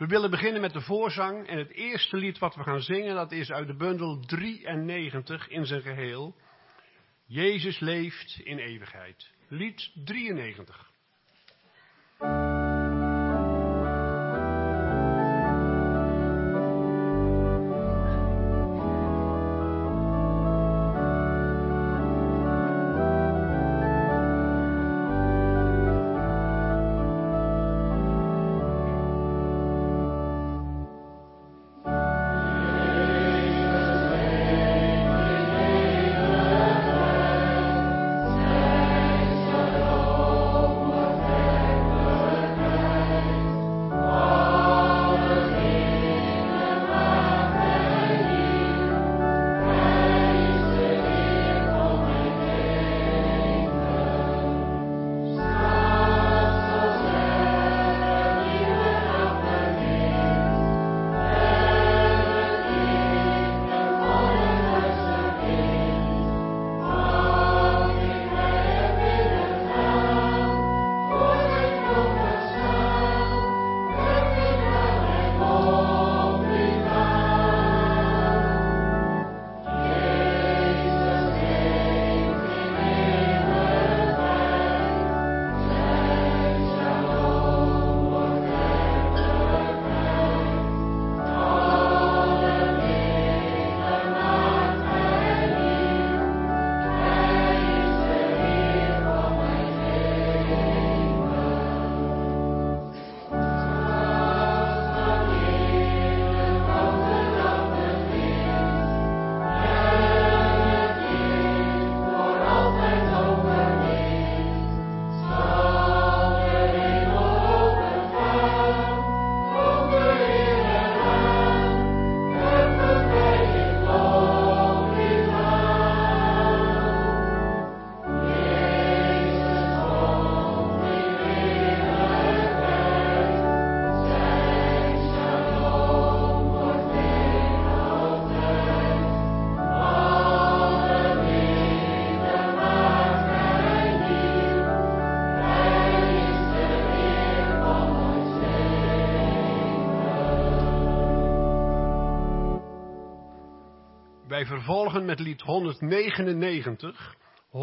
We willen beginnen met de voorzang en het eerste lied wat we gaan zingen, dat is uit de bundel 93 in zijn geheel. Jezus leeft in eeuwigheid. Lied 93. Wij vervolgen met lied 199.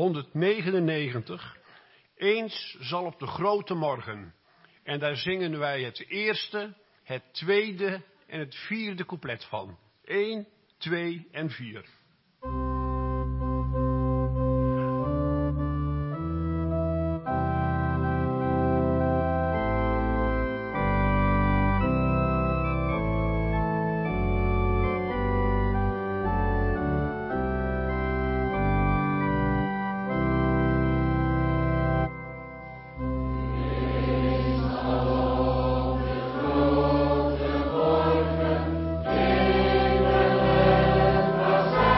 199. Eens zal op de grote morgen. En daar zingen wij het eerste, het tweede en het vierde couplet van. 1, 2 en 4. Amen.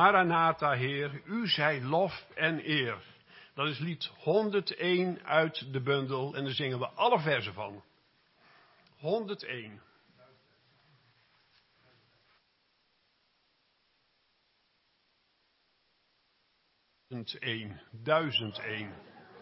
Maranatha, Heer, u zij lof en eer. Dat is lied 101 uit de bundel en daar zingen we alle verzen van. 101. Duizend één.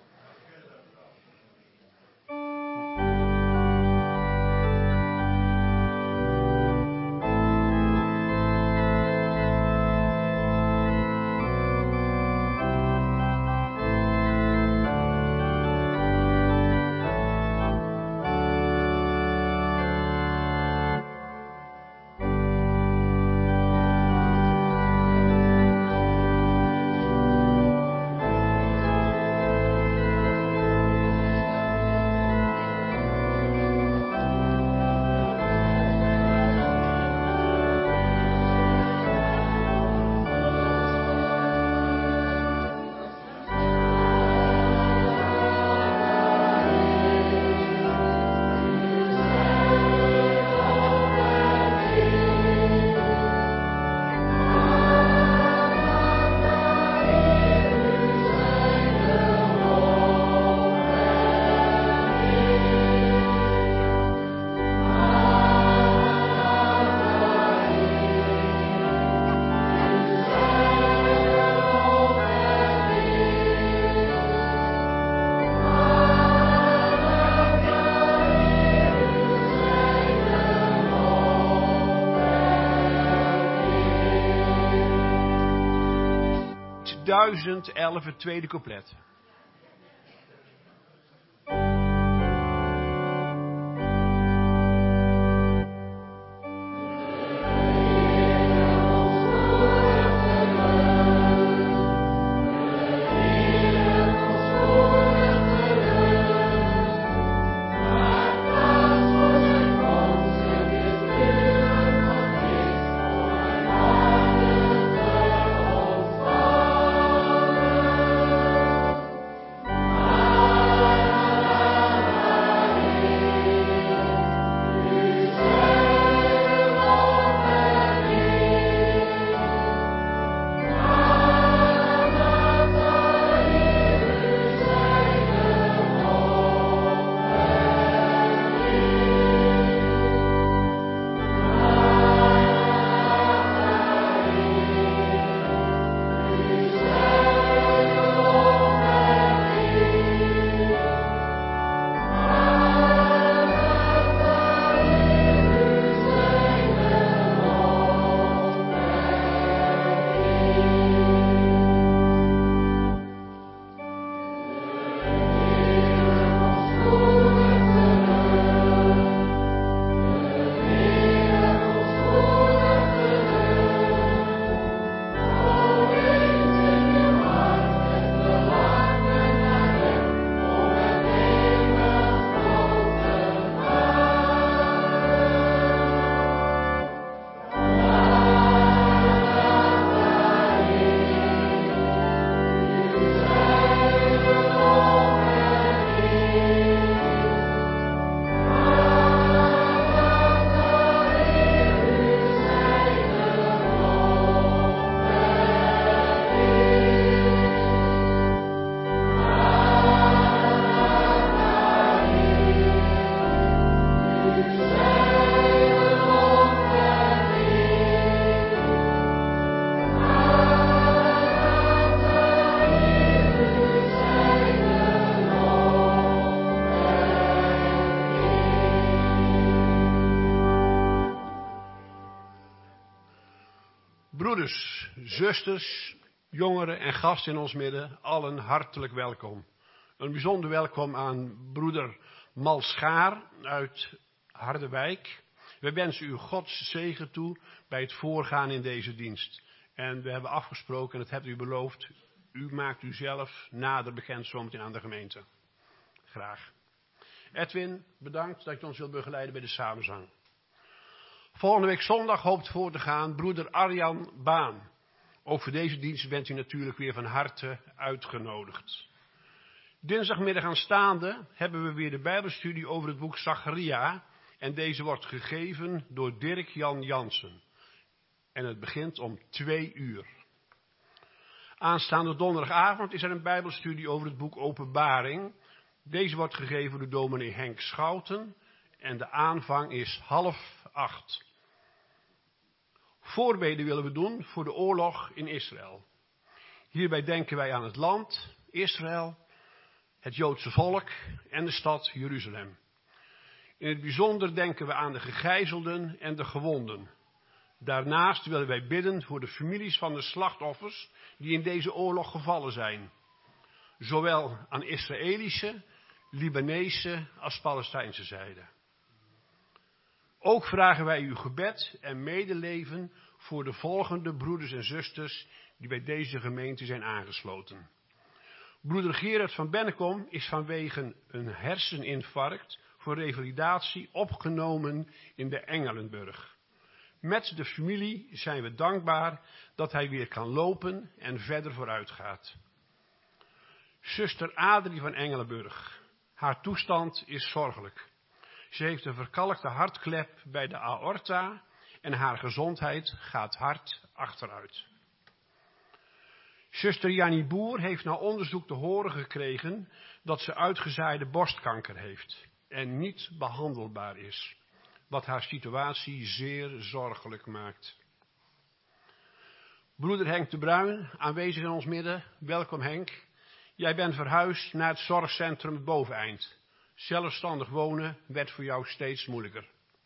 Duizend 11, het tweede couplet. Broeders, zusters, jongeren en gasten in ons midden, allen hartelijk welkom. Een bijzonder welkom aan broeder Malschaar uit Harderwijk. We wensen u Gods zegen toe bij het voorgaan in deze dienst. En we hebben afgesproken, en dat hebt u beloofd, u maakt u zelf nader bekend zometeen aan de gemeente. Graag. Edwin, bedankt dat je ons wilt begeleiden bij de samenzang. Volgende week zondag hoopt voor te gaan broeder Arjan Baan. Ook voor deze dienst bent u natuurlijk weer van harte uitgenodigd. Dinsdagmiddag aanstaande hebben we weer de Bijbelstudie over het boek Zacharia. En deze wordt gegeven door Dirk-Jan Jansen. En het begint om 2 uur. Aanstaande donderdagavond is er een bijbelstudie over het boek Openbaring. Deze wordt gegeven door dominee Henk Schouten en de aanvang is 7:30. Voorbeden willen we doen voor de oorlog in Israël. Hierbij denken wij aan het land, Israël, het Joodse volk en de stad Jeruzalem. In het bijzonder denken we aan de gegijzelden en de gewonden. Daarnaast willen wij bidden voor de families van de slachtoffers die in deze oorlog gevallen zijn. Zowel aan Israëlische, Libanese als Palestijnse zijde. Ook vragen wij uw gebed en medeleven voor de volgende broeders en zusters die bij deze gemeente zijn aangesloten. Broeder Gerard van Bennekom is vanwege een herseninfarct voor revalidatie opgenomen in de Engelenburg. Met de familie zijn we dankbaar dat hij weer kan lopen en verder vooruit gaat. Zuster Adrie van Engelenburg. Haar toestand is zorgelijk. Ze heeft een verkalkte hartklep bij de aorta en haar gezondheid gaat hard achteruit. Zuster Jannie Boer heeft na onderzoek te horen gekregen dat ze uitgezaaide borstkanker heeft en niet behandelbaar is, wat haar situatie zeer zorgelijk maakt. Broeder Henk de Bruin, aanwezig in ons midden, welkom Henk. Jij bent verhuisd naar het zorgcentrum Boveneind. Zelfstandig wonen werd voor jou steeds moeilijker.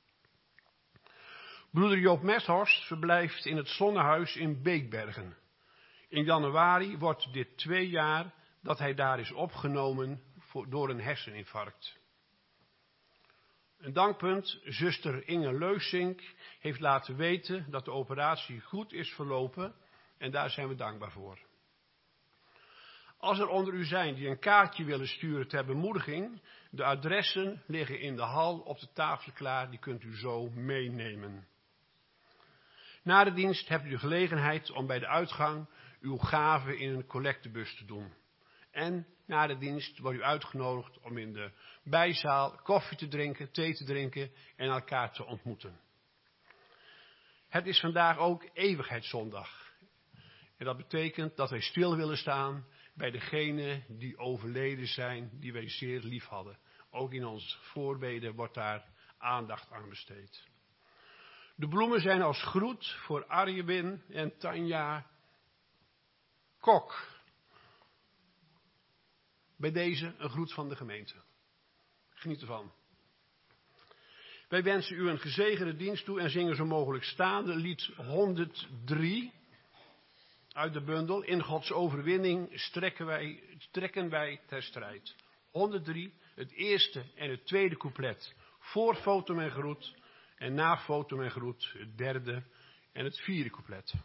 Broeder Joop Meshorst verblijft in het Zonnehuis in Beekbergen. In januari wordt dit 2 jaar dat hij daar is opgenomen door een herseninfarct. Een dankpunt, zuster Inge Leusink heeft laten weten dat de operatie goed is verlopen en daar zijn we dankbaar voor. Als er onder u zijn die een kaartje willen sturen ter bemoediging, de adressen liggen in de hal op de tafel klaar, die kunt u zo meenemen. Na de dienst hebt u de gelegenheid om bij de uitgang uw gave in een collectebus te doen. En na de dienst wordt u uitgenodigd om in de bijzaal koffie te drinken, thee te drinken en elkaar te ontmoeten. Het is vandaag ook Eeuwigheidszondag. En dat betekent dat wij stil willen staan bij degenen die overleden zijn, die wij zeer lief hadden. Ook in onze voorbeden wordt daar aandacht aan besteed. De bloemen zijn als groet voor Arjewin en Tanja Kok. Bij deze een groet van de gemeente. Geniet ervan. Wij wensen u een gezegende dienst toe en zingen zo mogelijk staande lied 103 uit de bundel. In Gods overwinning trekken wij ter strijd. 103, het eerste en het tweede couplet voor Fotum en Groet en na Fotum en Groet het derde en het vierde couplet.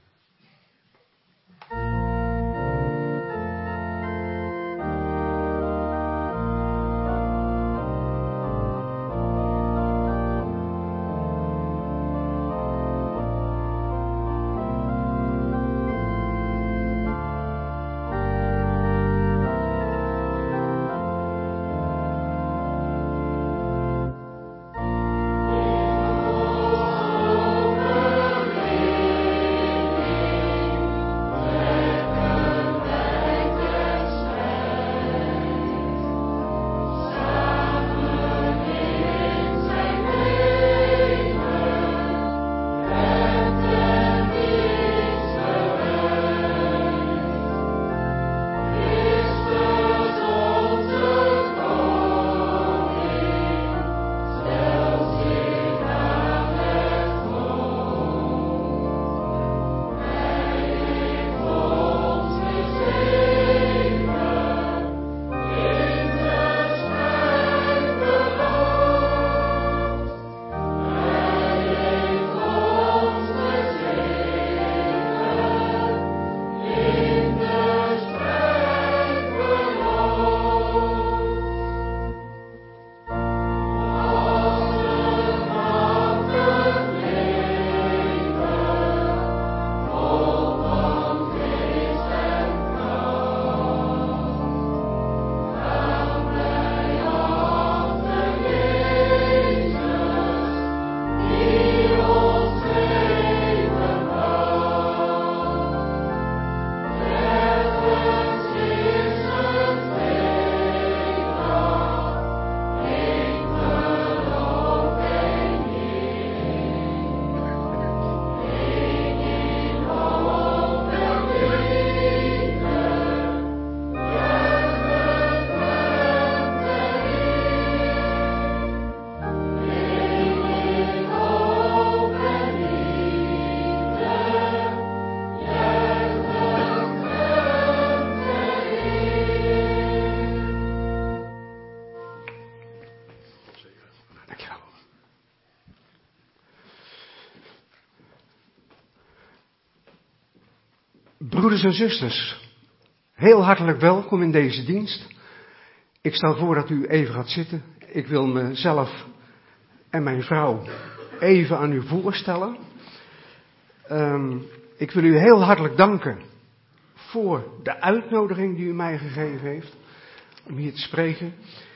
Broeders en zusters, heel hartelijk welkom in deze dienst. Ik stel voor dat u even gaat zitten. Ik wil mezelf en mijn vrouw even aan u voorstellen. Ik wil u heel hartelijk danken voor de uitnodiging die u mij gegeven heeft om hier te spreken.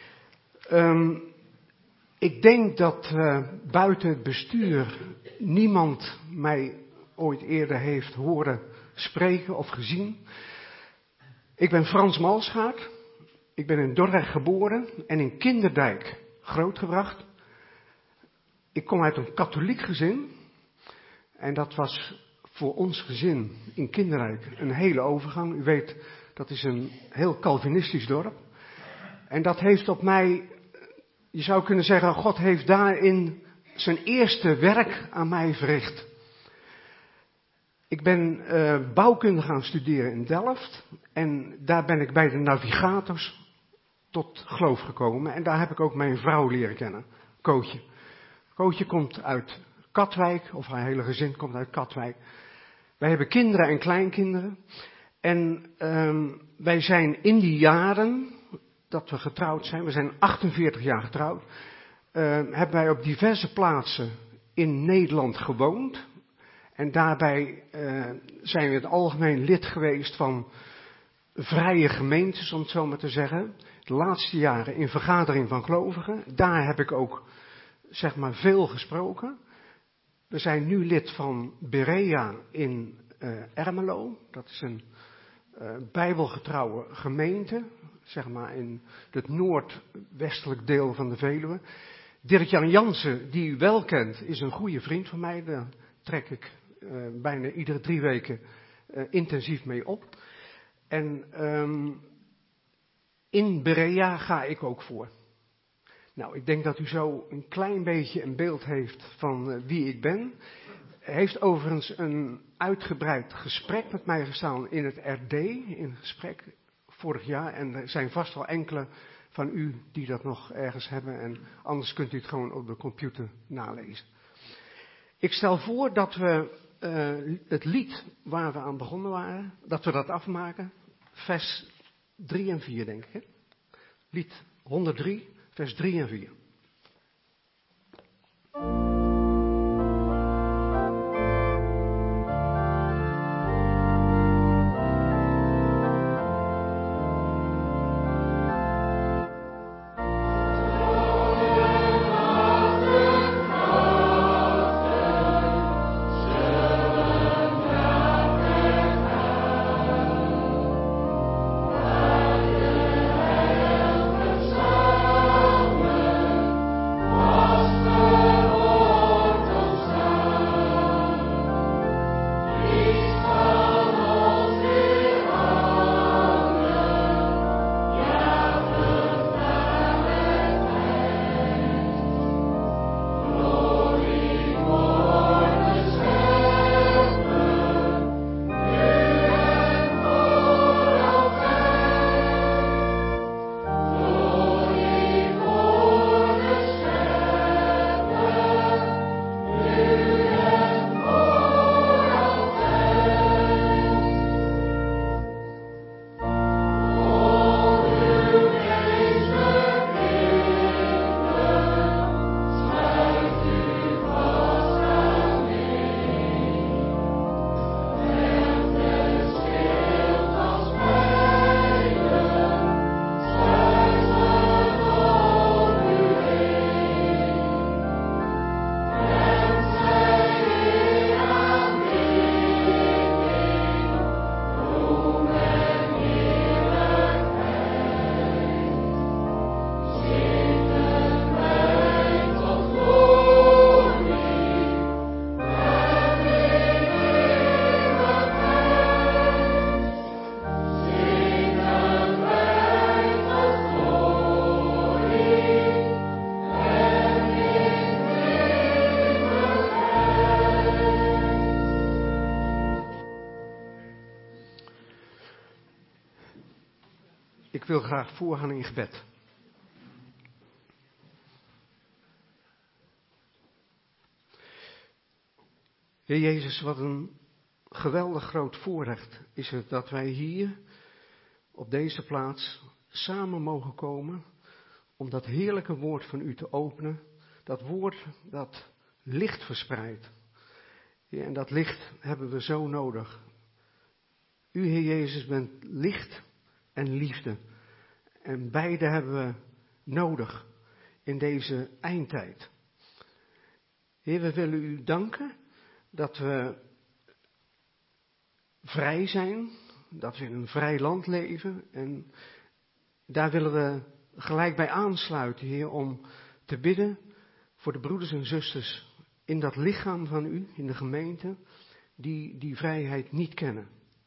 Ik denk dat buiten het bestuur niemand mij ooit eerder heeft horen spreken of gezien. Ik ben Frans Malsgaard. Ik ben in Dordrecht geboren en in Kinderdijk grootgebracht. Ik kom uit een katholiek gezin. En dat was voor ons gezin in Kinderdijk een hele overgang. U weet, dat is een heel Calvinistisch dorp. En dat heeft op mij, je zou kunnen zeggen, God heeft daarin zijn eerste werk aan mij verricht. Ik ben bouwkunde gaan studeren in Delft en daar ben ik bij de navigators tot geloof gekomen. En daar heb ik ook mijn vrouw leren kennen, Kootje. Kootje komt uit Katwijk, of haar hele gezin komt uit Katwijk. Wij hebben kinderen en kleinkinderen. En wij zijn in die jaren dat we getrouwd zijn, we zijn 48 jaar getrouwd, hebben wij op diverse plaatsen in Nederland gewoond. En daarbij zijn we in het algemeen lid geweest van vrije gemeentes, om het zo maar te zeggen. De laatste jaren in vergadering van gelovigen. Daar heb ik ook, zeg maar, veel gesproken. We zijn nu lid van Berea in Ermelo. Dat is een bijbelgetrouwe gemeente, zeg maar in het noordwestelijk deel van de Veluwe. Dirk-Jan Jansen, die u wel kent, is een goede vriend van mij. Daar trek ik bijna iedere 3 weken intensief mee op. En in Berea ga ik ook voor. Nou, ik denk dat u zo een klein beetje een beeld heeft van wie ik ben. Hij heeft overigens een uitgebreid gesprek met mij gestaan in het RD, in een gesprek vorig jaar. En er zijn vast wel enkele van u die dat nog ergens hebben. En anders kunt u het gewoon op de computer nalezen. Ik stel voor dat we het lied waar we aan begonnen waren, dat we dat afmaken. Vers 3 en 4, denk ik. Hè? Lied 103, vers 3 en 4. Ik wil graag voorgaan in gebed. Heer Jezus, wat een geweldig groot voorrecht is het dat wij hier op deze plaats samen mogen komen om dat heerlijke woord van u te openen. Dat woord dat licht verspreidt. Ja, en dat licht hebben we zo nodig. U, Heer Jezus, bent licht en liefde. En beide hebben we nodig in deze eindtijd. Heer, we willen u danken dat we vrij zijn, dat we in een vrij land leven. En daar willen we gelijk bij aansluiten, Heer, om te bidden voor de broeders en zusters in dat lichaam van u, in de gemeente, die die vrijheid niet kennen.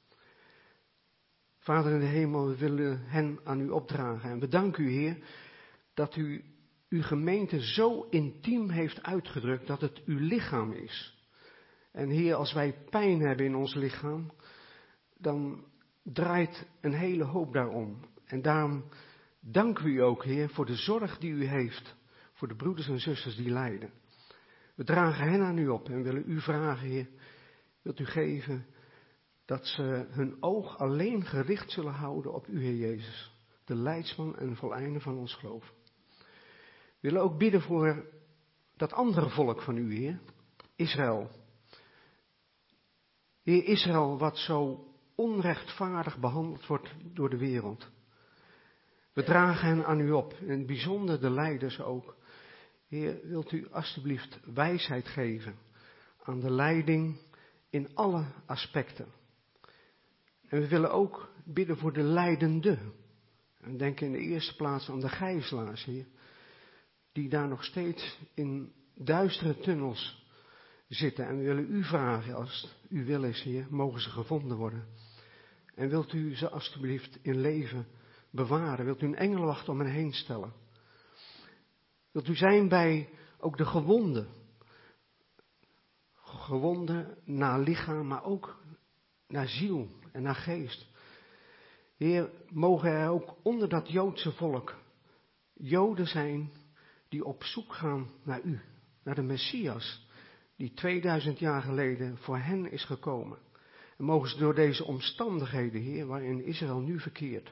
Vader in de hemel, we willen hen aan u opdragen. En we danken u, Heer, dat u uw gemeente zo intiem heeft uitgedrukt dat het uw lichaam is. En Heer, als wij pijn hebben in ons lichaam, dan draait een hele hoop daarom. En daarom danken we u ook, Heer, voor de zorg die u heeft voor de broeders en zusters die lijden. We dragen hen aan u op en willen u vragen, Heer, wilt u geven dat ze hun oog alleen gericht zullen houden op u, Heer Jezus, de leidsman en voleinder van ons geloof. We willen ook bidden voor dat andere volk van u, Heer, Israël. Heer, Israël wat zo onrechtvaardig behandeld wordt door de wereld. We dragen hen aan u op, in het bijzonder de leiders ook. Heer, wilt u alstublieft wijsheid geven aan de leiding in alle aspecten. En we willen ook bidden voor de leidenden. En denk in de eerste plaats aan de gijzelaars, Heer, die daar nog steeds in duistere tunnels zitten. En we willen u vragen, als u wil is, Heer, mogen ze gevonden worden. En wilt u ze alstublieft in leven bewaren? Wilt u een engelenwacht om hen heen stellen? Wilt u zijn bij ook de gewonden? Gewonden naar lichaam, maar ook naar ziel en naar geest. Heer, mogen er ook onder dat Joodse volk Joden zijn die op zoek gaan naar u, naar de Messias, die 2000 jaar geleden voor hen is gekomen. En mogen ze door deze omstandigheden, Heer, waarin Israël nu verkeert,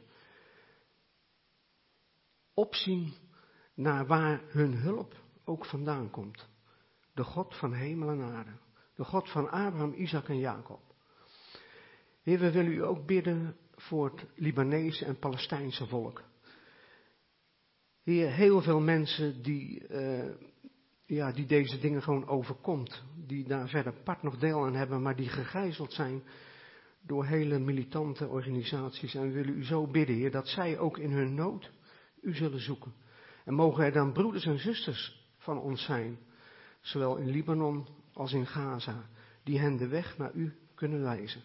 opzien naar waar hun hulp ook vandaan komt. De God van hemel en aarde. De God van Abraham, Isaac en Jacob. Heer, we willen u ook bidden voor het Libanese en Palestijnse volk. Heer, heel veel mensen die deze dingen gewoon overkomt. Die daar verder part nog deel aan hebben, maar die gegijzeld zijn door hele militante organisaties. En we willen u zo bidden, Heer, dat zij ook in hun nood u zullen zoeken. En mogen er dan broeders en zusters van ons zijn, zowel in Libanon als in Gaza, die hen de weg naar u kunnen wijzen.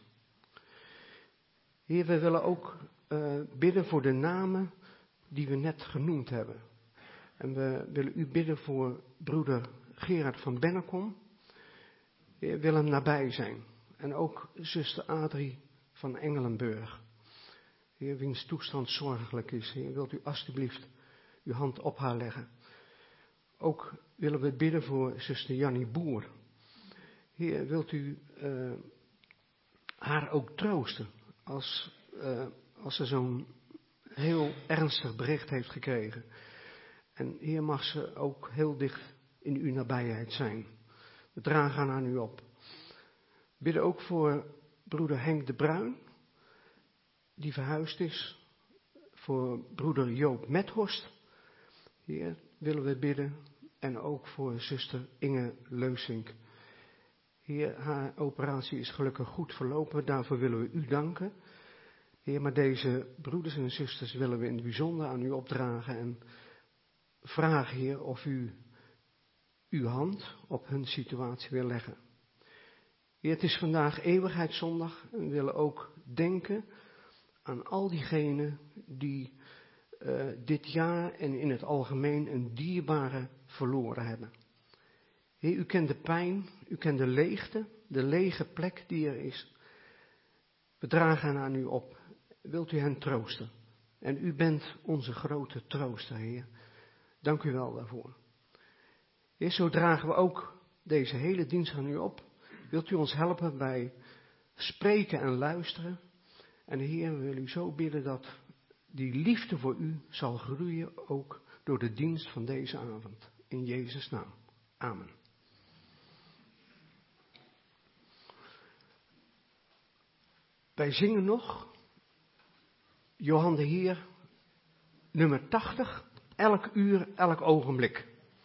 Heer, we willen ook bidden voor de namen die we net genoemd hebben. En we willen u bidden voor broeder Gerard van Bennekom. Heer, wil hem nabij zijn. En ook zuster Adrie van Engelenburg. Heer, wiens toestand zorgelijk is. Heer, wilt u alstublieft uw hand op haar leggen. Ook willen we bidden voor zuster Jannie Boer. Heer, wilt u haar ook troosten als ze zo'n heel ernstig bericht heeft gekregen. En Heer, mag ze ook heel dicht in uw nabijheid zijn. We dragen haar aan u op. We bidden ook voor broeder Henk de Bruin, die verhuisd is. Voor broeder Joop Methorst, Heer, willen we bidden. En ook voor zuster Inge Leusink. Heer, haar operatie is gelukkig goed verlopen, daarvoor willen we u danken. Heer, maar deze broeders en zusters willen we in het bijzonder aan u opdragen en vragen, Heer, of u uw hand op hun situatie wil leggen. Heer, het is vandaag eeuwigheidszondag en we willen ook denken aan al diegenen die dit jaar en in het algemeen een dierbare verloren hebben. Heer, u kent de pijn, u kent de leegte, de lege plek die er is. We dragen hen aan u op. Wilt u hen troosten? En u bent onze grote trooster, Heer. Dank u wel daarvoor. Heer, zo dragen we ook deze hele dienst aan u op. Wilt u ons helpen bij spreken en luisteren. En de Heer wil u zo bidden dat die liefde voor u zal groeien, ook door de dienst van deze avond. In Jezus' naam. Amen. Wij zingen nog Johan de Heer, nummer 80, elk uur, elk ogenblik.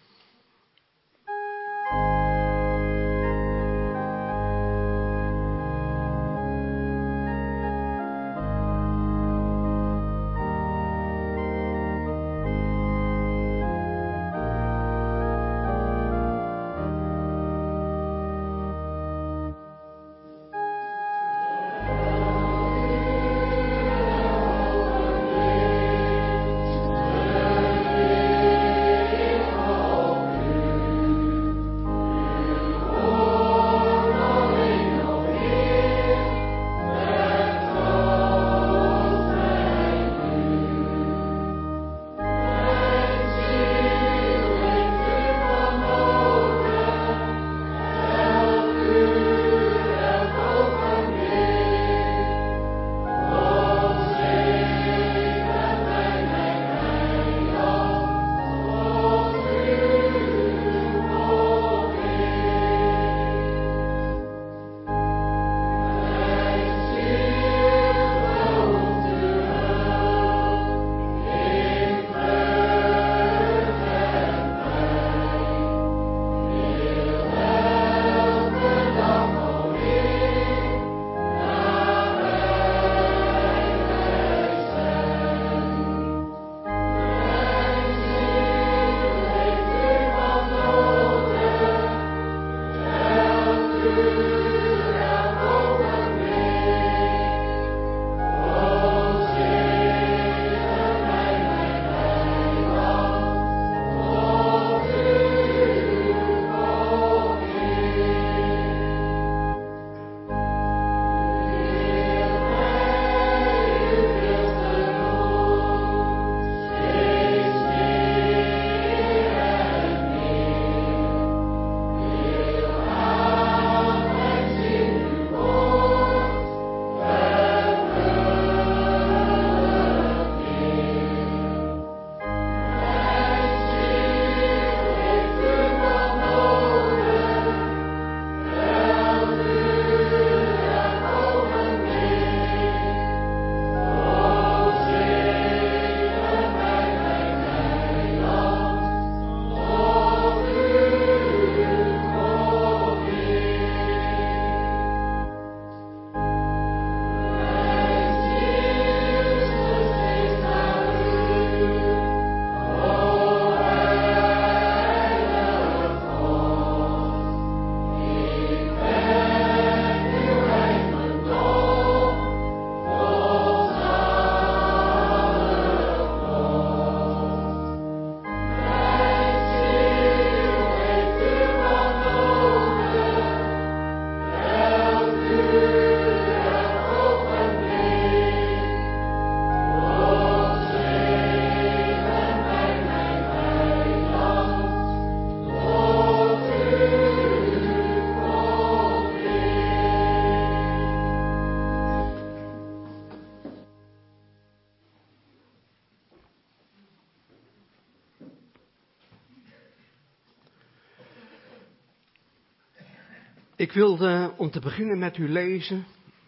Ik wilde om te beginnen met u lezen.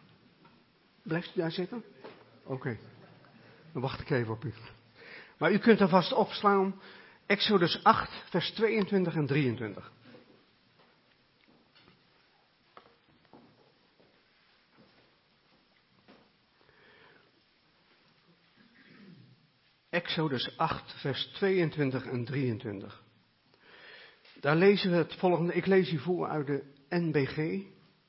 Blijft u daar zitten? Oké. Dan wacht ik even op u. Maar u kunt er vast opslaan. Exodus 8, vers 22 en 23. Exodus 8, vers 22 en 23. Daar lezen we het volgende. Ik lees u voor uit de NBG.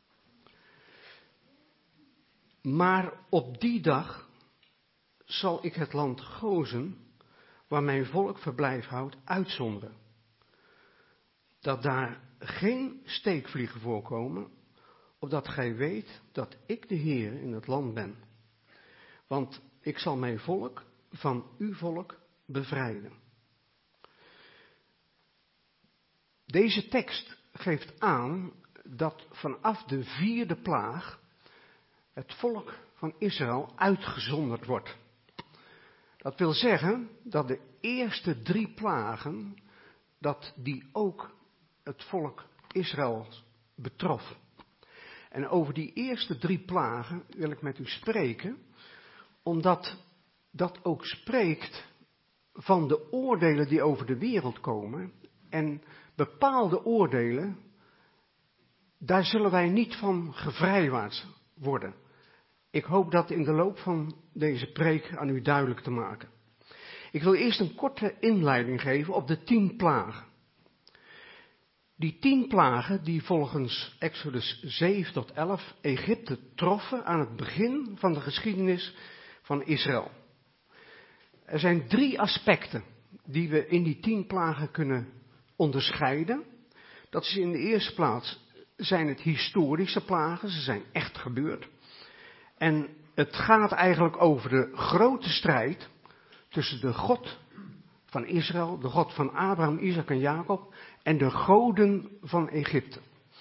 Maar op die dag zal ik het land Gozen, waar mijn volk verblijf houdt, uitzonderen. Dat daar geen steekvliegen voorkomen, opdat gij weet dat ik de Heer in het land ben. Want ik zal mijn volk van uw volk bevrijden. Deze tekst geeft aan dat vanaf de 4e plaag het volk van Israël uitgezonderd wordt. Dat wil zeggen dat de eerste 3 plagen, dat die ook het volk Israël betrof. En over die eerste 3 plagen wil ik met u spreken, omdat dat ook spreekt van de oordelen die over de wereld komen. En bepaalde oordelen, daar zullen wij niet van gevrijwaard worden. Ik hoop dat in de loop van deze preek aan u duidelijk te maken. Ik wil eerst een korte inleiding geven op de 10 plagen. Die 10 plagen die volgens Exodus 7 tot 11 Egypte troffen aan het begin van de geschiedenis van Israël. Er zijn 3 aspecten die we in die 10 plagen kunnen onderscheiden. Dat is in de eerste plaats, zijn het historische plagen, ze zijn echt gebeurd. En het gaat eigenlijk over de grote strijd tussen de God van Israël, de God van Abraham, Isaac en Jacob, en de goden van Egypte.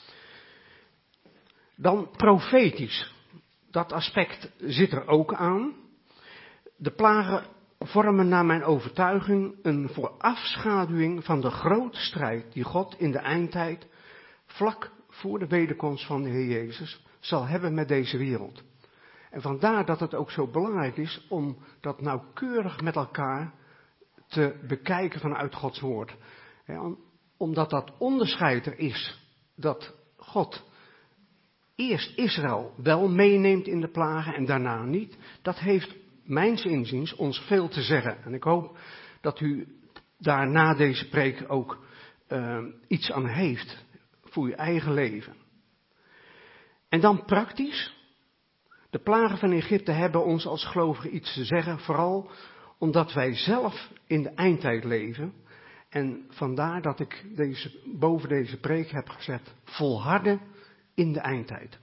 Dan profetisch, dat aspect zit er ook aan. De plagen vormen naar mijn overtuiging een voorafschaduwing van de grote strijd die God in de eindtijd, vlak voor de wederkomst van de Heer Jezus, zal hebben met deze wereld. En vandaar dat het ook zo belangrijk is om dat nauwkeurig met elkaar te bekijken vanuit Gods woord. Omdat dat onderscheid er is dat God eerst Israël wel meeneemt in de plagen en daarna niet. Dat heeft mijns inziens ons veel te zeggen. En ik hoop dat u daar na deze preek ook iets aan heeft voor uw eigen leven. En dan praktisch. De plagen van Egypte hebben ons als gelovigen iets te zeggen, vooral omdat wij zelf in de eindtijd leven. En vandaar dat ik boven deze preek heb gezet, volharden in de eindtijd.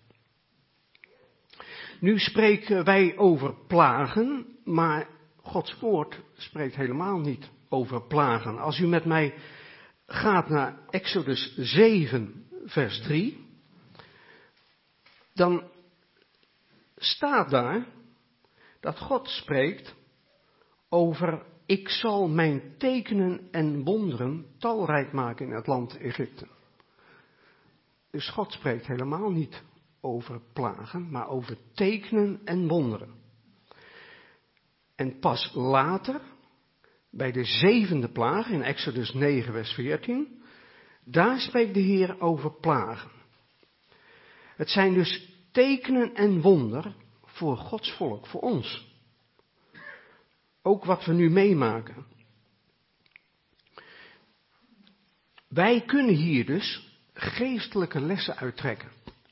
Nu spreken wij over plagen, maar Gods woord spreekt helemaal niet over plagen. Als u met mij gaat naar Exodus 7, vers 3, dan staat daar dat God spreekt over: ik zal mijn tekenen en wonderen talrijk maken in het land Egypte. Dus God spreekt helemaal niet over plagen, maar over tekenen en wonderen. En pas later, bij de 7e plaag in Exodus 9 vers 14, daar spreekt de Heer over plagen. Het zijn dus tekenen en wonder voor Gods volk, voor ons. Ook wat we nu meemaken. Wij kunnen hier dus geestelijke lessen uittrekken.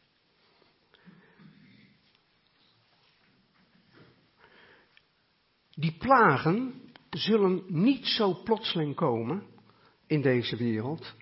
Die plagen zullen niet zo plotseling komen in deze wereld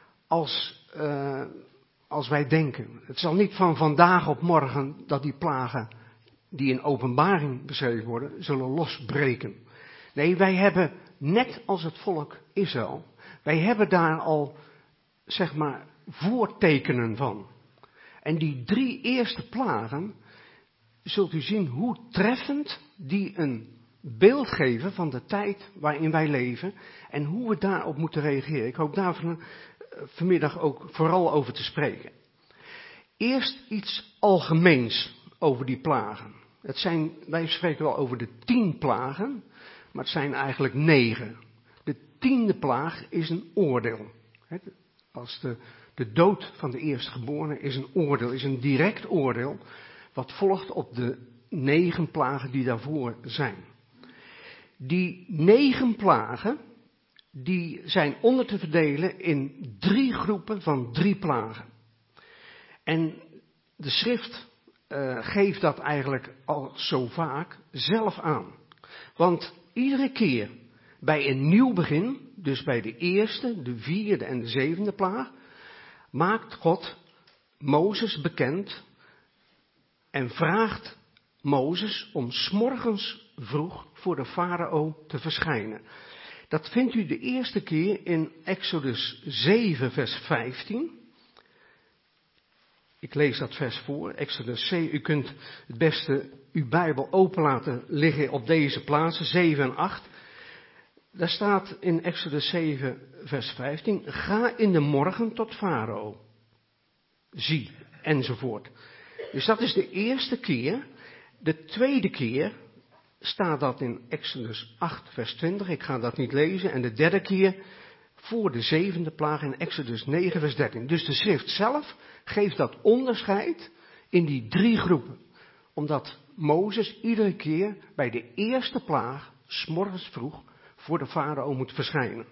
als wij denken. Het zal niet van vandaag op morgen dat die plagen die in Openbaring beschreven worden, zullen losbreken. Nee, wij hebben, net als het volk Israël, wij hebben daar al, zeg maar, voortekenen van. En die 3 eerste plagen, zult u zien hoe treffend die een beeld geven van de tijd waarin wij leven en hoe we daarop moeten reageren. Ik hoop daar vanmiddag ook vooral over te spreken. Eerst iets algemeens over die plagen. Wij spreken wel over de 10 plagen, maar het zijn eigenlijk 9. De 10e plaag is een oordeel. Als de dood van de eerstgeborene is een oordeel, is een direct oordeel, wat volgt op de 9 plagen die daarvoor zijn. Die 9 plagen, die zijn onder te verdelen in 3 groepen van 3 plagen. En de schrift geeft dat eigenlijk al zo vaak zelf aan. Want iedere keer bij een nieuw begin, dus bij de eerste, de 4e en de 7e plaag, maakt God Mozes bekend en vraagt Mozes om 's morgens vroeg voor de farao te verschijnen. Dat vindt u de eerste keer in Exodus 7 vers 15. Ik lees dat vers voor, Exodus 7. U kunt het beste uw Bijbel open laten liggen op deze plaatsen, 7 en 8. Daar staat in Exodus 7, vers 15, ga in de morgen tot Farao. Zie, enzovoort. Dus dat is de eerste keer. De tweede keer staat dat in Exodus 8, vers 20. Ik ga dat niet lezen. En de derde keer voor de zevende plaag in Exodus 9, vers 13. Dus de schrift zelf geeft dat onderscheid in die drie groepen. Omdat Mozes iedere keer bij de eerste plaag, 's morgens vroeg, voor de farao moet verschijnen.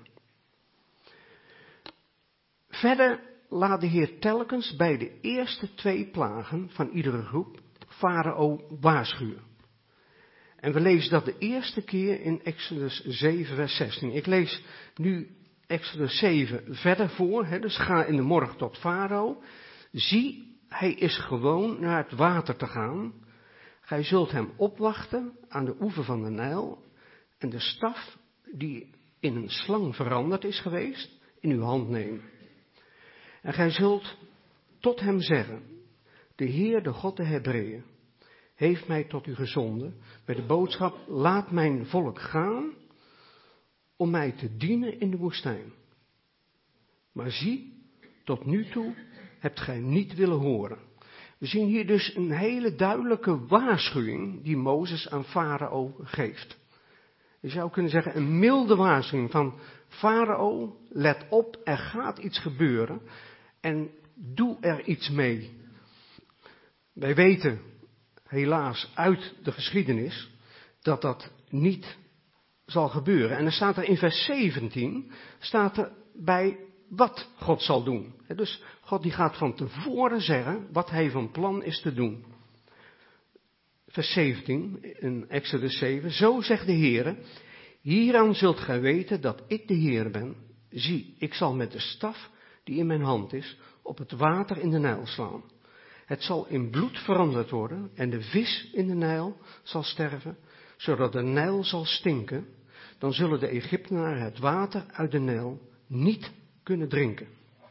Verder laat de Heer telkens bij de eerste twee plagen van iedere groep farao waarschuwen. En we lezen dat de eerste keer in Exodus 7, vers 16. Ik lees nu Exodus 7 verder voor, dus ga in de morgen tot Farao. Zie, hij is gewoon naar het water te gaan. Gij zult hem opwachten aan de oever van de Nijl en de staf die in een slang veranderd is geweest, in uw hand nemen. En gij zult tot hem zeggen, de Heer, de God de Hebreeën, heeft mij tot u gezonden met de boodschap, laat mijn volk gaan om mij te dienen in de woestijn. Maar zie, tot nu toe hebt gij niet willen horen. We zien hier dus een hele duidelijke waarschuwing die Mozes aan Farao geeft. Je zou kunnen zeggen een milde waarschuwing van Farao, let op, er gaat iets gebeuren en doe er iets mee. Wij weten helaas uit de geschiedenis dat dat niet zal gebeuren. En dan staat er in vers 17, staat er bij wat God zal doen. Dus God die gaat van tevoren zeggen wat hij van plan is te doen. Vers 17 in Exodus 7, zo zegt de Heere, hieraan zult gij weten dat ik de Heer ben. Zie, ik zal met de staf die in mijn hand is, op het water in de Nijl slaan. Het zal in bloed veranderd worden en de vis in de Nijl zal sterven, zodat de Nijl zal stinken. Dan zullen de Egyptenaren het water uit de Nijl niet kunnen drinken.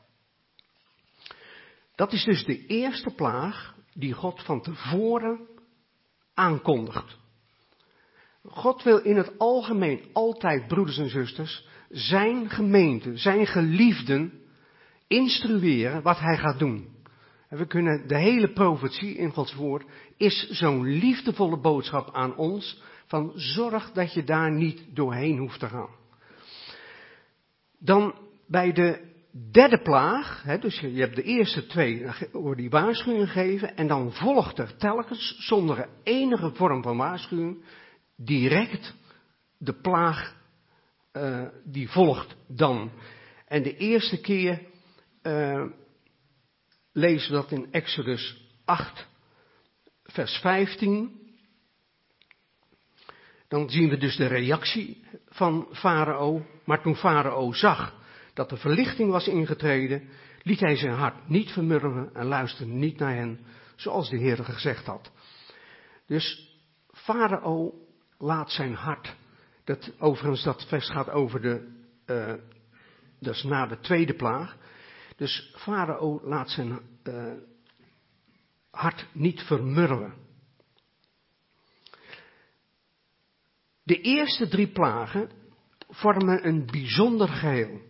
Dat is dus de eerste plaag die God van tevoren aankondigt. God wil in het algemeen altijd, broeders en zusters, zijn gemeente, zijn geliefden instrueren wat hij gaat doen. En we kunnen, de hele profetie in Gods woord is zo'n liefdevolle boodschap aan ons, van zorg dat je daar niet doorheen hoeft te gaan. Dan bij de derde plaag, dus je hebt de eerste twee, worden die waarschuwingen gegeven, en dan volgt er telkens, zonder enige vorm van waarschuwing, direct de plaag, die volgt dan. En de eerste keer lezen we dat in Exodus 8, vers 15. Dan zien we dus de reactie van Farao. Maar toen Farao zag dat de verlichting was ingetreden, liet hij zijn hart niet vermurwen en luisterde niet naar hen, zoals de Heer gezegd had. Dus Farao laat zijn hart, overigens dat vers gaat over dat is na de tweede plaag. Dus Farao laat zijn hart niet vermurwen. De eerste drie plagen vormen een bijzonder geheel.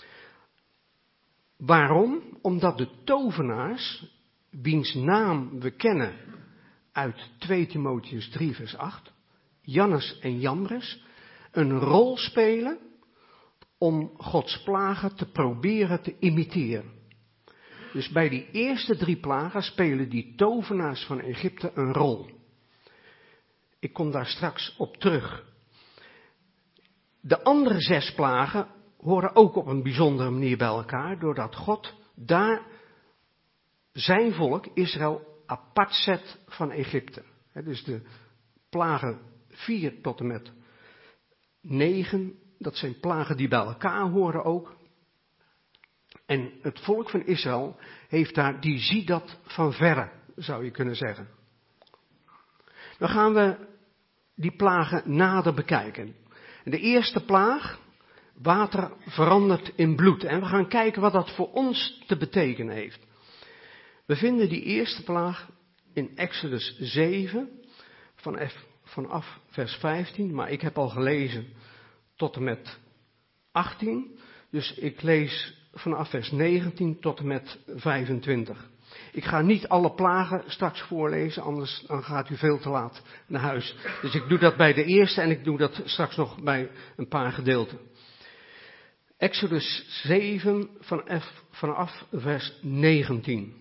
Waarom? Omdat de tovenaars, wiens naam we kennen uit 2 Timotheüs 3 vers 8, Jannes en Jambres, een rol spelen om Gods plagen te proberen te imiteren. Dus bij die eerste drie plagen spelen die tovenaars van Egypte een rol. Ik kom daar straks op terug. De andere 6 plagen horen ook op een bijzondere manier bij elkaar, doordat God daar zijn volk, Israël, apart zet van Egypte. Dus de plagen 4 tot en met 9, dat zijn plagen die bij elkaar horen ook. En het volk van Israël die ziet dat van verre, zou je kunnen zeggen. Dan gaan we die plagen nader bekijken. De eerste plaag, water verandert in bloed. En we gaan kijken wat dat voor ons te betekenen heeft. We vinden die eerste plaag in Exodus 7 vanaf vers 15, maar ik heb al gelezen tot en met 18, dus ik lees vanaf vers 19 tot en met 25. Ik ga niet alle plagen straks voorlezen, anders dan gaat u veel te laat naar huis. Dus ik doe dat bij de eerste en ik doe dat straks nog bij een paar gedeelten. Exodus 7 vanaf vers 19.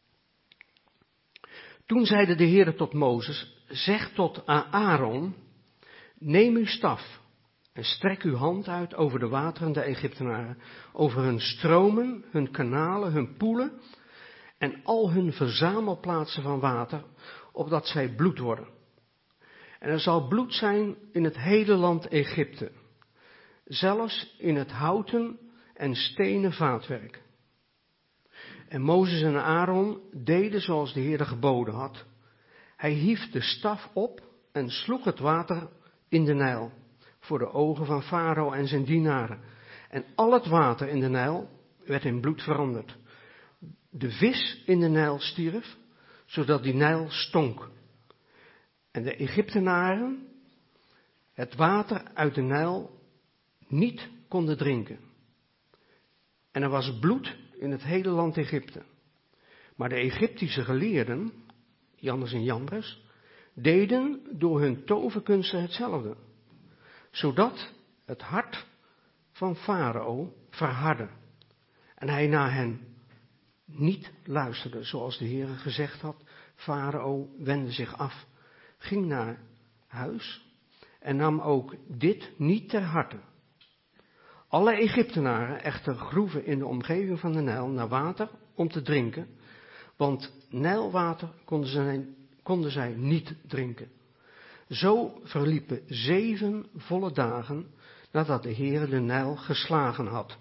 Toen zeide de Heere tot Mozes, zeg tot Aaron, neem uw staf en strek uw hand uit over de wateren der Egyptenaren, over hun stromen, hun kanalen, hun poelen en al hun verzamelplaatsen van water, opdat zij bloed worden. En er zal bloed zijn in het hele land Egypte, zelfs in het houten en stenen vaatwerk. En Mozes en Aaron deden zoals de Heere geboden had. Hij hief de staf op en sloeg het water in de Nijl, voor de ogen van Farao en zijn dienaren. En al het water in de Nijl werd in bloed veranderd. De vis in de Nijl stierf, zodat die Nijl stonk. En de Egyptenaren het water uit de Nijl niet konden drinken. En er was bloed in het hele land Egypte. Maar de Egyptische geleerden, Jannes en Jambres, deden door hun toverkunsten hetzelfde, zodat het hart van Farao verhardde. En hij naar hen niet luisterde, zoals de Heere gezegd had. Farao wendde zich af, ging naar huis en nam ook dit niet ter harte. Alle Egyptenaren echter groeven in de omgeving van de Nijl naar water om te drinken, want Nijlwater konden zij niet drinken. Zo verliepen 7 volle dagen nadat de Heere de Nijl geslagen had.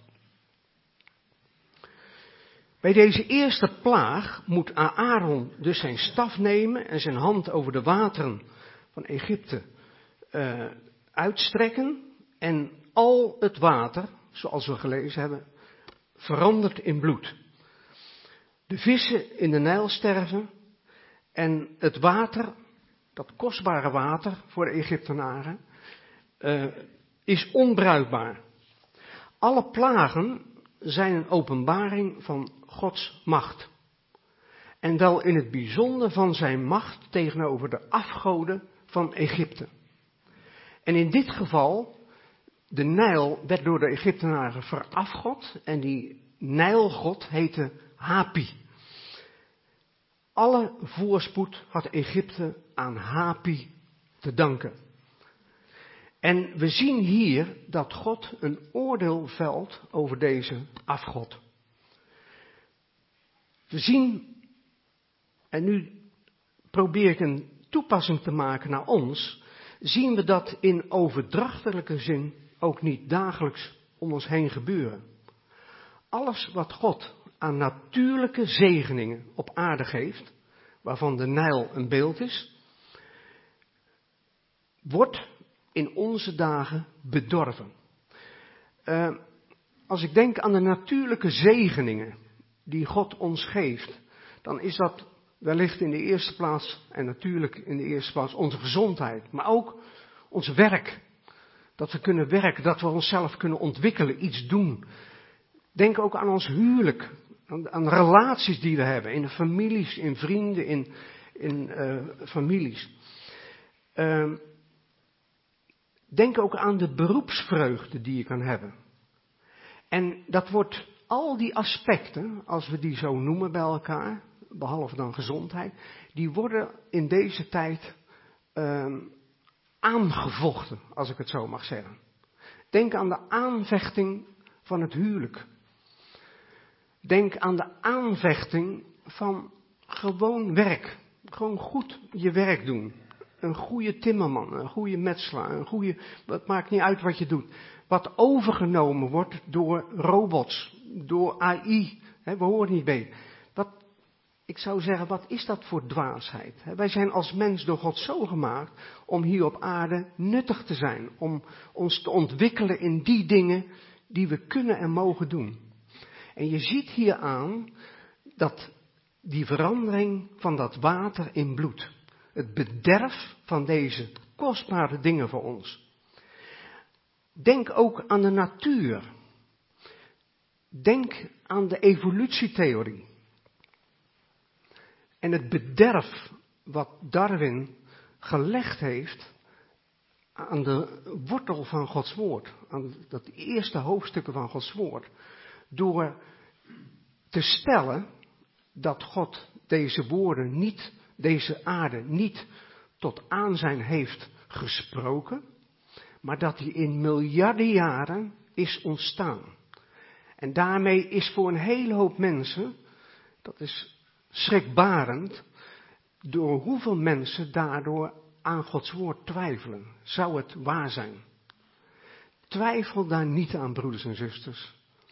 Bij deze eerste plaag moet Aaron dus zijn staf nemen en zijn hand over de wateren van Egypte uitstrekken en al het water, zoals we gelezen hebben, verandert in bloed. De vissen in de Nijl sterven en het water, dat kostbare water voor de Egyptenaren, is onbruikbaar. Alle plagen zijn een openbaring van Gods macht. En wel in het bijzonder van zijn macht tegenover de afgoden van Egypte. En in dit geval, de Nijl werd door de Egyptenaren verafgod en die Nijlgod heette Hapi. Alle voorspoed had Egypte aan Hapi te danken. En we zien hier dat God een oordeel velt over deze afgod. We zien, en nu probeer ik een toepassing te maken naar ons, zien we dat in overdrachtelijke zin ook niet dagelijks om ons heen gebeuren. Alles wat God aan natuurlijke zegeningen op aarde geeft, waarvan de Nijl een beeld is, wordt in onze dagen bedorven. Als ik denk aan de natuurlijke zegeningen die God ons geeft, dan is dat wellicht in de eerste plaats, en natuurlijk in de eerste plaats onze gezondheid, maar ook ons werk. Dat we kunnen werken, dat we onszelf kunnen ontwikkelen, iets doen. Denk ook aan ons huwelijk, aan relaties die we hebben, in families, in vrienden, in families. Denk ook aan de beroepsvreugde die je kan hebben. En dat wordt al die aspecten, als we die zo noemen bij elkaar, behalve dan gezondheid, die worden in deze tijd aangevochten, als ik het zo mag zeggen. Denk aan de aanvechting van het huwelijk. Denk aan de aanvechting van gewoon werk. Gewoon goed je werk doen. Een goede timmerman, een goede metselaar, het maakt niet uit wat je doet. Wat overgenomen wordt door robots, door AI. We horen niet bij. Ik zou zeggen, wat is dat voor dwaasheid? Wij zijn als mens door God zo gemaakt om hier op aarde nuttig te zijn. Om ons te ontwikkelen in die dingen die we kunnen en mogen doen. En je ziet hier aan dat die verandering van dat water in bloed. Het bederf van deze kostbare dingen voor ons. Denk ook aan de natuur. Denk aan de evolutietheorie. En het bederf wat Darwin gelegd heeft aan de wortel van Gods woord. Aan dat eerste hoofdstukken van Gods woord. Door te stellen dat God deze woorden niet, deze aarde niet tot aanzijn heeft gesproken, maar dat die in miljarden jaren is ontstaan. En daarmee is voor een hele hoop mensen, dat is schrikbarend, door hoeveel mensen daardoor aan Gods woord twijfelen. Zou het waar zijn? Twijfel daar niet aan, broeders en zusters.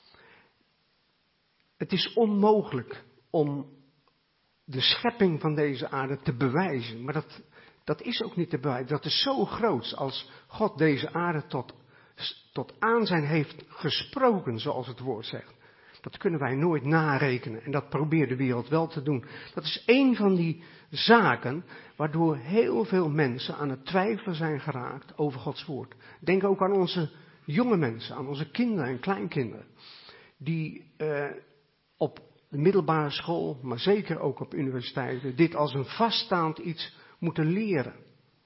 Het is onmogelijk om de schepping van deze aarde te bewijzen. Maar dat is ook niet te bewijzen. Dat is zo groot als God deze aarde tot aanzijn heeft gesproken, zoals het woord zegt. Dat kunnen wij nooit narekenen. En dat probeert de wereld wel te doen. Dat is één van die zaken waardoor heel veel mensen aan het twijfelen zijn geraakt over Gods woord. Denk ook aan onze jonge mensen, aan onze kinderen en kleinkinderen. Die op de middelbare school, maar zeker ook op universiteiten, dit als een vaststaand iets moeten leren.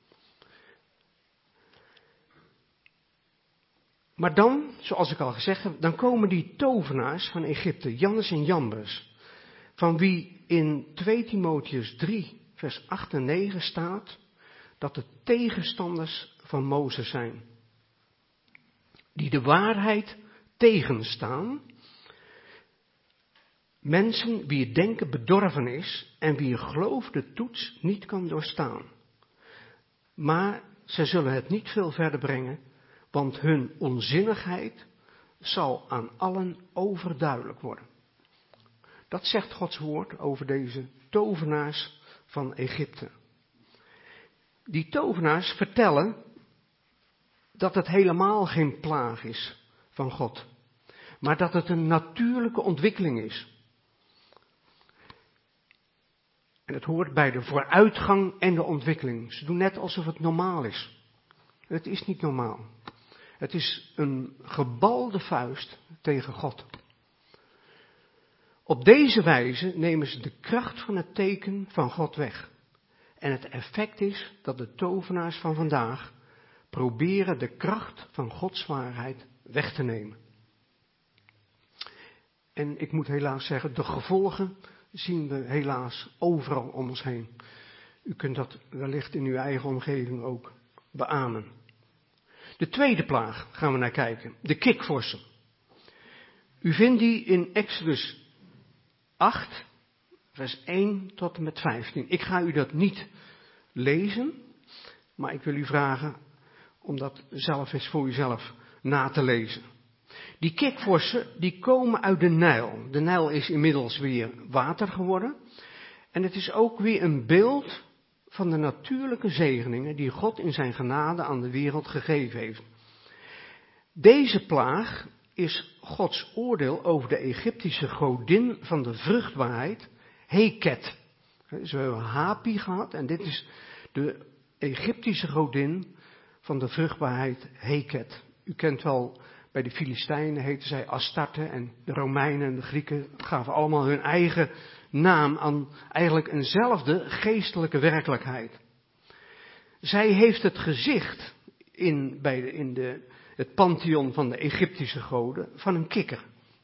Maar dan, zoals ik al gezegd heb, dan komen die tovenaars van Egypte, Jannes en Jambres, van wie in 2 Timotheus 3, vers 8 en 9 staat, dat de tegenstanders van Mozes zijn. Die de waarheid tegenstaan. Mensen wie het denken bedorven is en wie geloof de toets niet kan doorstaan. Maar zij zullen het niet veel verder brengen, want hun onzinnigheid zal aan allen overduidelijk worden. Dat zegt Gods woord over deze tovenaars van Egypte. Die tovenaars vertellen dat het helemaal geen plaag is van God, maar dat het een natuurlijke ontwikkeling is. En het hoort bij de vooruitgang en de ontwikkeling. Ze doen net alsof het normaal is. Het is niet normaal. Het is een gebalde vuist tegen God. Op deze wijze nemen ze de kracht van het teken van God weg. En het effect is dat de tovenaars van vandaag proberen de kracht van Gods waarheid weg te nemen. En ik moet helaas zeggen, de gevolgen zien we helaas overal om ons heen. U kunt dat wellicht in uw eigen omgeving ook beamen. De tweede plaag gaan we naar kijken. De kikvorsen. U vindt die in Exodus 8, vers 1 tot en met 15. Ik ga u dat niet lezen, maar ik wil u vragen om dat zelf eens voor uzelf na te lezen. Die kikvorsen die komen uit de Nijl. De Nijl is inmiddels weer water geworden. En het is ook weer een beeld van de natuurlijke zegeningen die God in zijn genade aan de wereld gegeven heeft. Deze plaag is Gods oordeel over de Egyptische godin van de vruchtbaarheid, Heket. Dus we hebben Hapi gehad en dit is de Egyptische godin van de vruchtbaarheid, Heket. U kent wel, bij de Filistijnen heten zij Astarte en de Romeinen en de Grieken gaven allemaal hun eigen naam aan eigenlijk eenzelfde geestelijke werkelijkheid. Zij heeft het gezicht in het pantheon van de Egyptische goden van een kikker.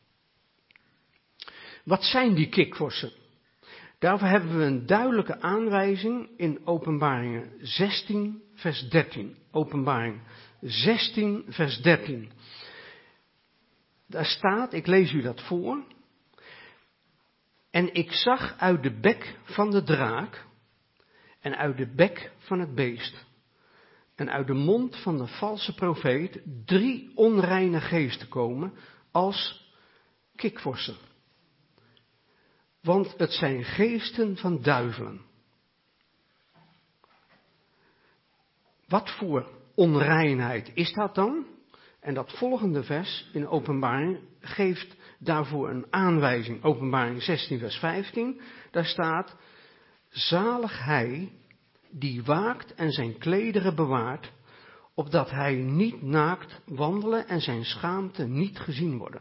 Wat zijn die kikvorsen? Daarvoor hebben we een duidelijke aanwijzing in Openbaringen 16 vers 13. Openbaring 16 vers 13. Daar staat, ik lees u dat voor. En ik zag uit de bek van de draak en uit de bek van het beest en uit de mond van de valse profeet 3 onreine geesten komen als kikvorsen. Want het zijn geesten van duivelen. Wat voor onreinheid is dat dan? En dat volgende vers in Openbaring geeft daarvoor een aanwijzing. Openbaring 16 vers 15. Daar staat: zalig hij die waakt en zijn klederen bewaart, opdat hij niet naakt wandelen en zijn schaamte niet gezien worden.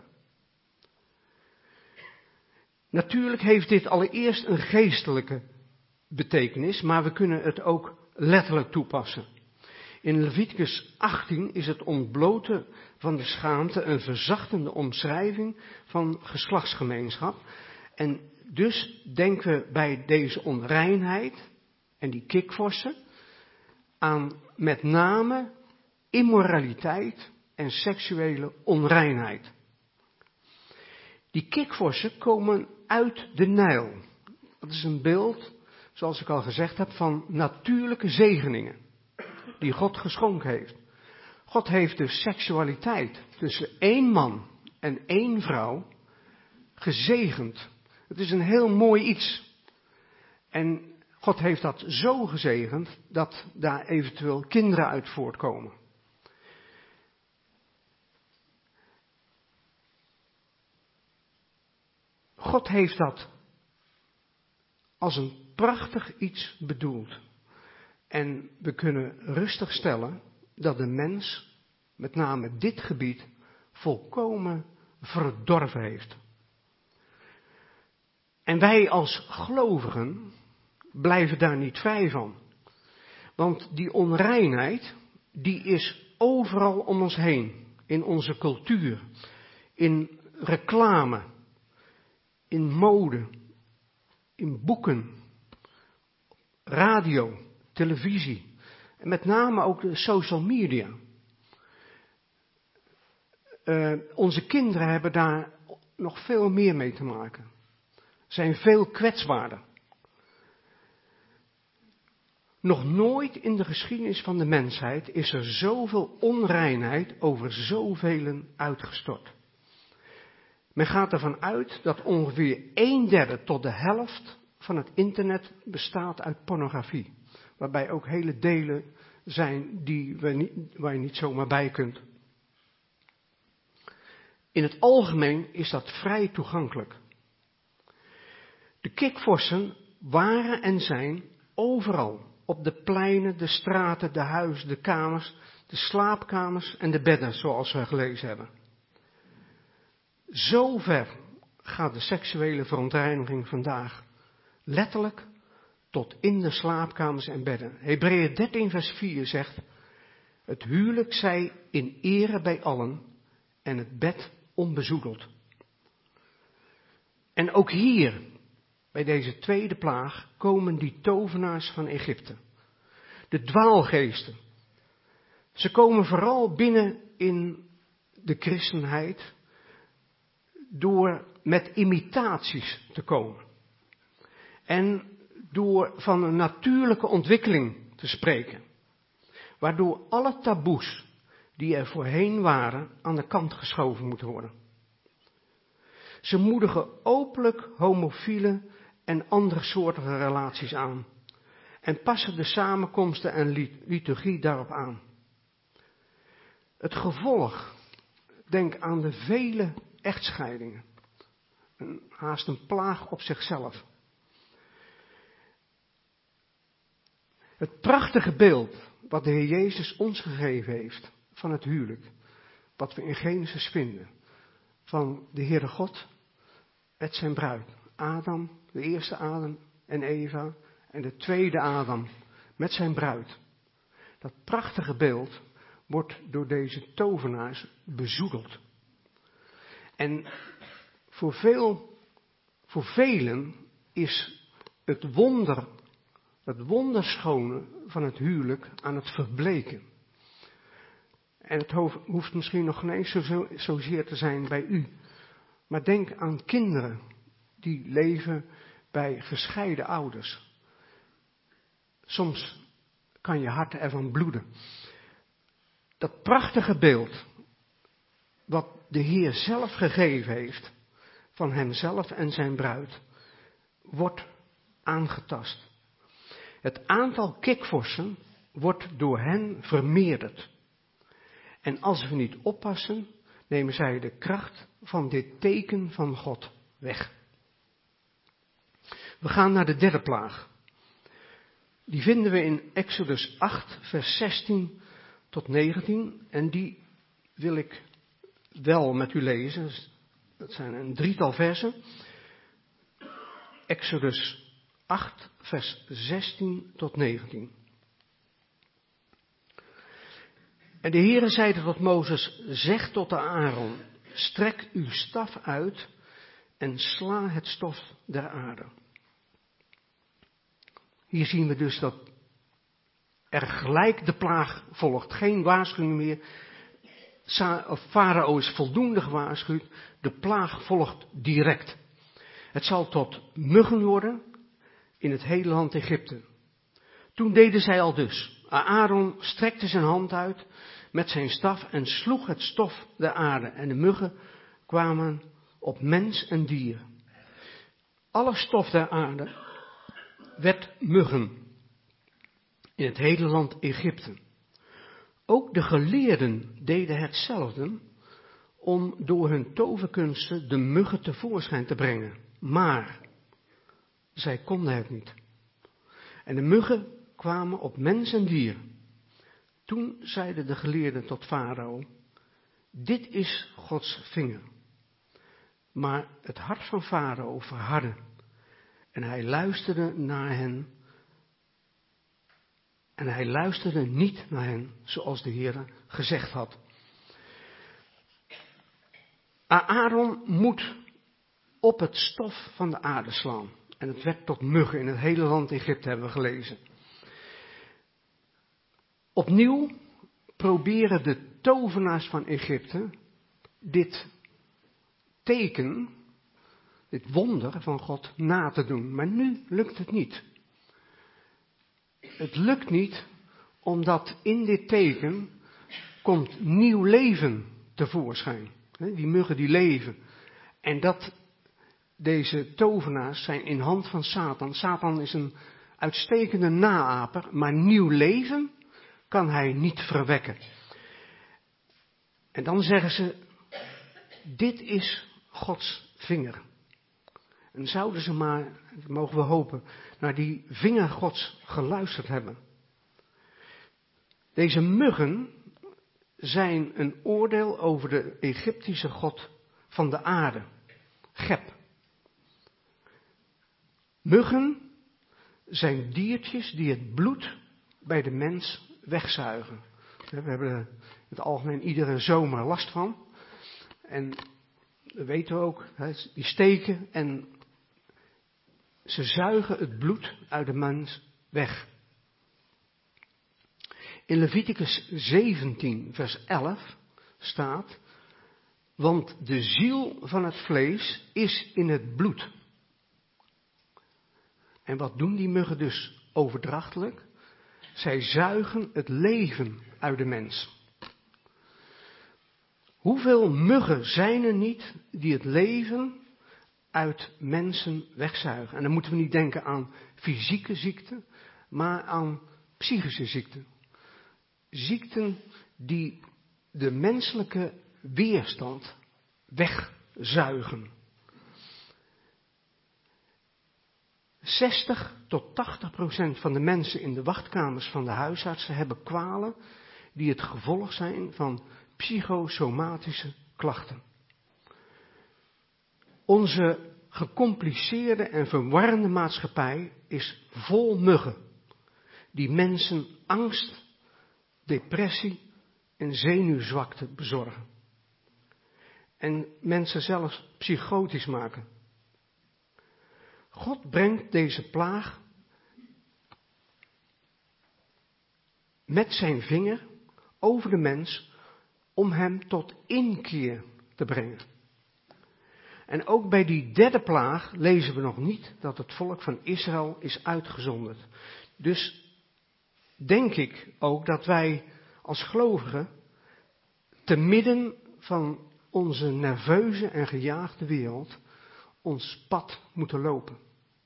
Natuurlijk heeft dit allereerst een geestelijke betekenis, maar we kunnen het ook letterlijk toepassen. In Leviticus 18 is het ontbloten van de schaamte een verzachtende omschrijving van geslachtsgemeenschap. En dus denken we bij deze onreinheid en die kikvorsen aan met name immoraliteit en seksuele onreinheid. Die kikvorsen komen uit de Nijl. Dat is een beeld, zoals ik al gezegd heb, van natuurlijke zegeningen die God geschonken heeft. God heeft de seksualiteit tussen 1 man en 1 vrouw gezegend. Het is een heel mooi iets. En God heeft dat zo gezegend dat daar eventueel kinderen uit voortkomen. God heeft dat als een prachtig iets bedoeld. En we kunnen rustig stellen dat de mens, met name dit gebied, volkomen verdorven heeft. En wij als gelovigen blijven daar niet vrij van. Want die onreinheid, die is overal om ons heen. In onze cultuur, in reclame, in mode, in boeken, radio, televisie. En met name ook de social media. Onze kinderen hebben daar nog veel meer mee te maken. Zijn veel kwetsbaarder. Nog nooit in de geschiedenis van de mensheid is er zoveel onreinheid over zoveel uitgestort. Men gaat ervan uit dat ongeveer 1/3 tot de helft van het internet bestaat uit pornografie. Waarbij ook hele delen zijn waar je niet zomaar bij kunt. In het algemeen is dat vrij toegankelijk. De kikvorsen waren en zijn overal. Op de pleinen, de straten, de huizen, de kamers, de slaapkamers en de bedden, zoals we gelezen hebben. Zo ver gaat de seksuele verontreiniging vandaag. Letterlijk tot in de slaapkamers en bedden. Hebreeën 13 vers 4 zegt: het huwelijk zij in ere bij allen en het bed onbezoedeld. En ook hier, bij deze tweede plaag, komen die tovenaars van Egypte. De dwaalgeesten. Ze komen vooral binnen in de christenheid door met imitaties te komen. En door van een natuurlijke ontwikkeling te spreken. Waardoor alle taboes die er voorheen waren aan de kant geschoven moeten worden. Ze moedigen openlijk homofiele en andere soortige relaties aan. En passen de samenkomsten en liturgie daarop aan. Het gevolg, denk aan de vele echtscheidingen. Haast een plaag op zichzelf. Het prachtige beeld wat de Heer Jezus ons gegeven heeft van het huwelijk. Wat we in Genesis vinden. Van de Heere God met zijn bruid. Adam, de eerste Adam en Eva. En de tweede Adam met zijn bruid. Dat prachtige beeld wordt door deze tovenaars bezoedeld. En voor velen is het wonderschone van het huwelijk aan het verbleken. En het hoeft misschien nog geen eens zozeer te zijn bij u. Maar denk aan kinderen die leven bij gescheiden ouders. Soms kan je hart ervan bloeden. Dat prachtige beeld wat de Heer zelf gegeven heeft van hemzelf en zijn bruid, wordt aangetast. Het aantal kikvorsen wordt door hen vermeerderd. En als we niet oppassen, nemen zij de kracht van dit teken van God weg. We gaan naar de derde plaag. Die vinden we in Exodus 8, vers 16 tot 19. En die wil ik wel met u lezen. Dat zijn een drietal versen. Exodus 8, vers 16 tot 19. En de Heere zeide tot Mozes, zeg tot de Aaron, strek uw staf uit en sla het stof der aarde. Hier zien we dus dat er gelijk de plaag volgt. Geen waarschuwing meer. Farao is voldoende gewaarschuwd. De plaag volgt direct. Het zal tot muggen worden in het hele land Egypte. Toen deden zij al dus. Aaron strekte zijn hand uit met zijn staf en sloeg het stof der aarde. En de muggen kwamen op mens en dier. Alle stof der aarde werd muggen in het hele land Egypte. Ook de geleerden deden hetzelfde om door hun toverkunsten de muggen tevoorschijn te brengen. Maar zij konden het niet. En de muggen kwamen op mens en dier. Toen zeiden de geleerden tot Farao, dit is Gods vinger. Maar het hart van Farao verhardde. En hij luisterde naar hen. En hij luisterde niet naar hen, zoals de Heer gezegd had. Aaron moet op het stof van de aarde slaan. En het werd tot muggen in het hele land Egypte, hebben we gelezen. Opnieuw proberen de tovenaars van Egypte dit teken, dit wonder van God na te doen. Maar nu lukt het niet. Het lukt niet omdat in dit teken komt nieuw leven tevoorschijn. Die muggen die leven. En deze tovenaars zijn in hand van Satan. Satan is een uitstekende naaper, maar nieuw leven kan hij niet verwekken. En dan zeggen ze, dit is Gods vinger. En zouden ze maar, mogen we hopen, naar die vinger Gods geluisterd hebben. Deze muggen zijn een oordeel over de Egyptische god van de aarde, Geb. Muggen zijn diertjes die het bloed bij de mens wegzuigen. We hebben er in het algemeen iedere zomer last van. En dat weten we ook, die steken en ze zuigen het bloed uit de mens weg. In Leviticus 17, vers 11 staat, want de ziel van het vlees is in het bloed. En wat doen die muggen dus overdrachtelijk? Zij zuigen het leven uit de mens. Hoeveel muggen zijn er niet die het leven uit mensen wegzuigen? En dan moeten we niet denken aan fysieke ziekten, maar aan psychische ziekten. Ziekten die de menselijke weerstand wegzuigen. 60-80% van de mensen in de wachtkamers van de huisartsen hebben kwalen die het gevolg zijn van psychosomatische klachten. Onze gecompliceerde en verwarrende maatschappij is vol muggen die mensen angst, depressie en zenuwzwakte bezorgen. En mensen zelfs psychotisch maken. God brengt deze plaag met zijn vinger over de mens om hem tot inkeer te brengen. En ook bij die derde plaag lezen we nog niet dat het volk van Israël is uitgezonderd. Dus denk ik ook dat wij als gelovigen te midden van onze nerveuze en gejaagde wereld ons pad moeten lopen.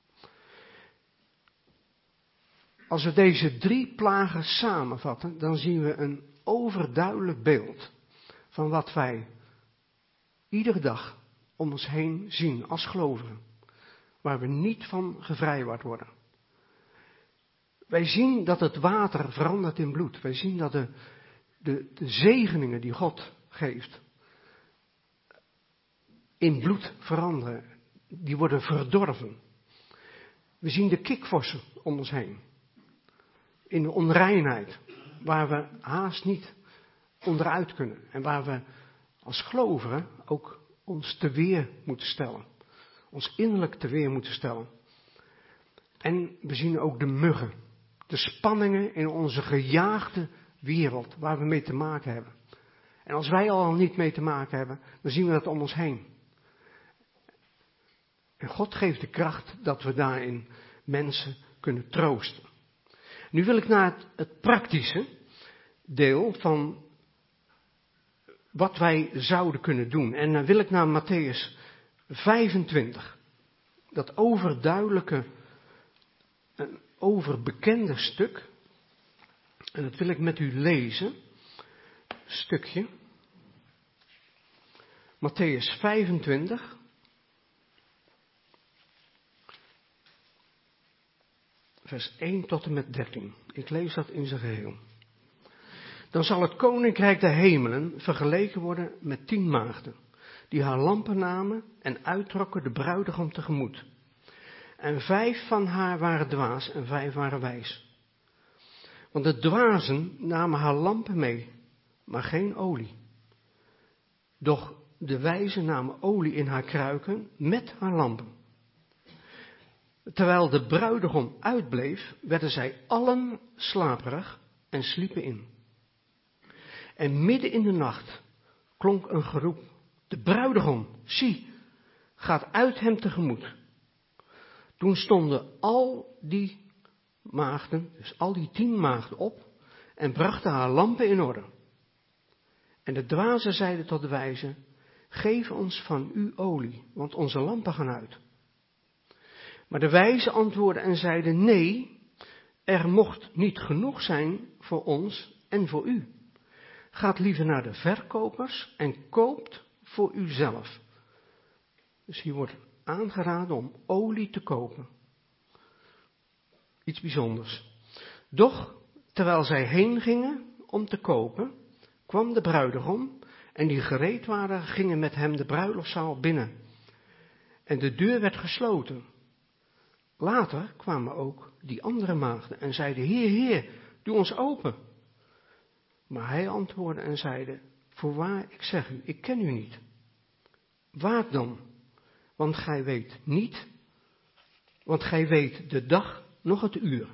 Als we deze 3 plagen samenvatten, dan zien we een overduidelijk beeld van wat wij iedere dag om ons heen zien als gelovigen, waar we niet van gevrijwaard worden. Wij zien dat het water verandert in bloed. Wij zien dat de zegeningen die God geeft in bloed veranderen. Die worden verdorven. We zien de kikvossen om ons heen. In de onreinheid, waar we haast niet onderuit kunnen. En waar we als gelovigen ook ons te weer moeten stellen. Ons innerlijk te weer moeten stellen. En we zien ook de muggen. De spanningen in onze gejaagde wereld waar we mee te maken hebben. En als wij al niet mee te maken hebben, dan zien we dat om ons heen. En God geeft de kracht dat we daarin mensen kunnen troosten. Nu wil ik naar het praktische deel van wat wij zouden kunnen doen. En dan wil ik naar Mattheüs 25. Dat overduidelijke, overbekende stuk. En dat wil ik met u lezen. Stukje. Mattheüs 25. Vers 1 tot en met 13. Ik lees dat in zijn geheel. Dan zal het koninkrijk der hemelen vergeleken worden met 10 maagden, die haar lampen namen en uittrokken de bruidegom tegemoet. En 5 van haar waren dwaas en 5 waren wijs. Want de dwazen namen haar lampen mee, maar geen olie. Doch de wijzen namen olie in haar kruiken met haar lampen. Terwijl de bruidegom uitbleef, werden zij allen slaperig en sliepen in. En midden in de nacht klonk een geroep. De bruidegom, zie, gaat uit hem tegemoet. Toen stonden al die maagden, dus al die 10 maagden op en brachten haar lampen in orde. En de dwazen zeiden tot de wijzen, geef ons van uw olie, want onze lampen gaan uit. Maar de wijzen antwoordden en zeiden, nee, er mocht niet genoeg zijn voor ons en voor u. Gaat liever naar de verkopers en koopt voor uzelf. Dus hier wordt aangeraden om olie te kopen. Iets bijzonders. Doch, terwijl zij heen gingen om te kopen, kwam de bruidegom en die gereed waren, gingen met hem de bruiloftszaal binnen. En de deur werd gesloten. Later kwamen ook die andere maagden en zeiden, Heer, Heer, doe ons open. Maar hij antwoordde en zeide, voorwaar, ik zeg u, ik ken u niet. Waakt dan, want gij weet de dag, nog het uur.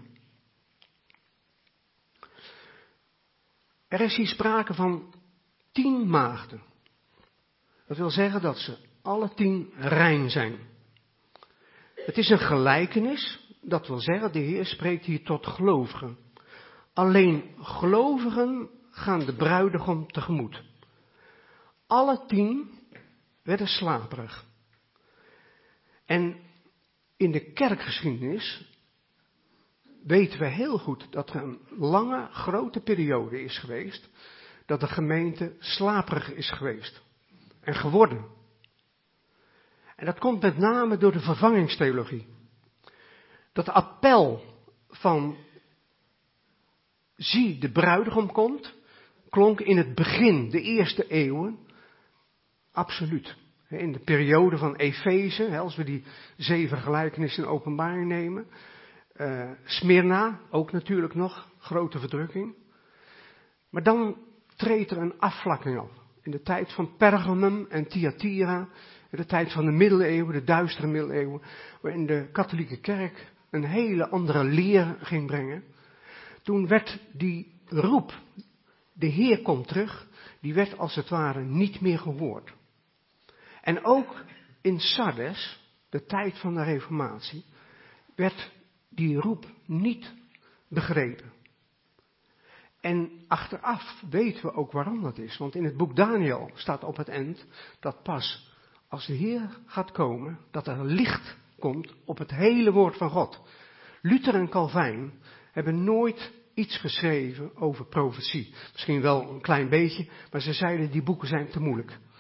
Er is hier sprake van 10 maagden. Dat wil zeggen dat ze alle 10 rein zijn. Het is een gelijkenis, dat wil zeggen, de Heer spreekt hier tot gelovigen. Alleen gelovigen gaan de bruidegom tegemoet. Alle 10 werden slaperig. En in de kerkgeschiedenis weten we heel goed dat er een lange, grote periode is geweest, dat de gemeente slaperig is geweest en geworden. En dat komt met name door de vervangingstheologie. Dat appel van, zie, de bruidegom komt, klonk in het begin, de eerste eeuwen, absoluut. In de periode van Efeze, als we die 7 gelijkenissen in Openbaring nemen. Smyrna, ook natuurlijk nog, grote verdrukking. Maar dan treedt er een afvlakking op. In de tijd van Pergamum en Thyatira, in de tijd van de middeleeuwen, de duistere middeleeuwen, waarin de katholieke kerk een hele andere leer ging brengen. Toen werd die roep, de Heer komt terug, die werd als het ware niet meer gehoord. En ook in Sardes, de tijd van de Reformatie, werd die roep niet begrepen. En achteraf weten we ook waarom dat is. Want in het boek Daniel staat op het eind dat pas als de Heer gaat komen, dat er licht komt op het hele woord van God. Luther en Calvijn hebben nooit iets geschreven over profetie. Misschien wel een klein beetje, maar ze zeiden die boeken zijn te moeilijk.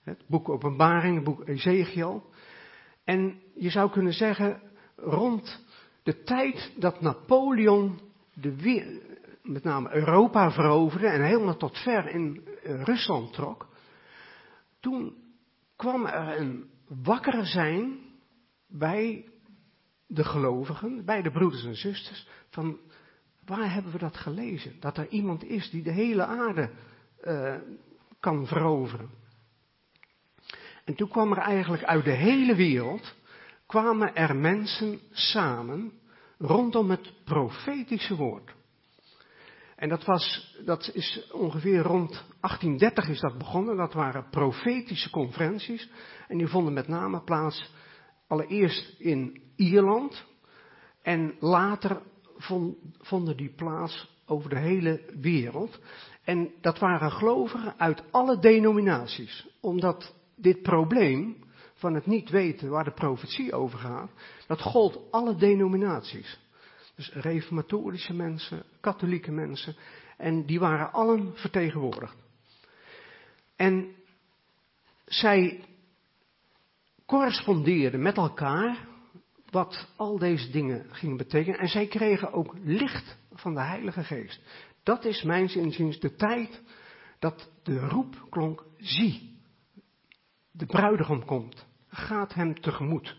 Het boek Openbaring, het boek Ezekiel. En je zou kunnen zeggen, rond de tijd dat Napoleon met name Europa veroverde en helemaal tot ver in Rusland trok, toen kwam er een wakker zijn bij de gelovigen, bij de broeders en zusters, van waar hebben we dat gelezen? Dat er iemand is die de hele aarde kan veroveren. En toen kwam er eigenlijk uit de hele wereld, kwamen er mensen samen rondom het profetische woord. En dat is ongeveer rond 1830 is dat begonnen. Dat waren profetische conferenties. En die vonden met name plaats allereerst in Ierland. En later vonden die plaats over de hele wereld. En dat waren gelovigen uit alle denominaties. Omdat dit probleem van het niet weten waar de profetie over gaat, dat gold alle denominaties. Dus reformatorische mensen, katholieke mensen. En die waren allen vertegenwoordigd. En zij correspondeerden met elkaar wat al deze dingen gingen betekenen. En zij kregen ook licht van de Heilige Geest. Dat is mijns inziens de tijd dat de roep klonk, zie, de bruidegom komt, gaat hem tegemoet.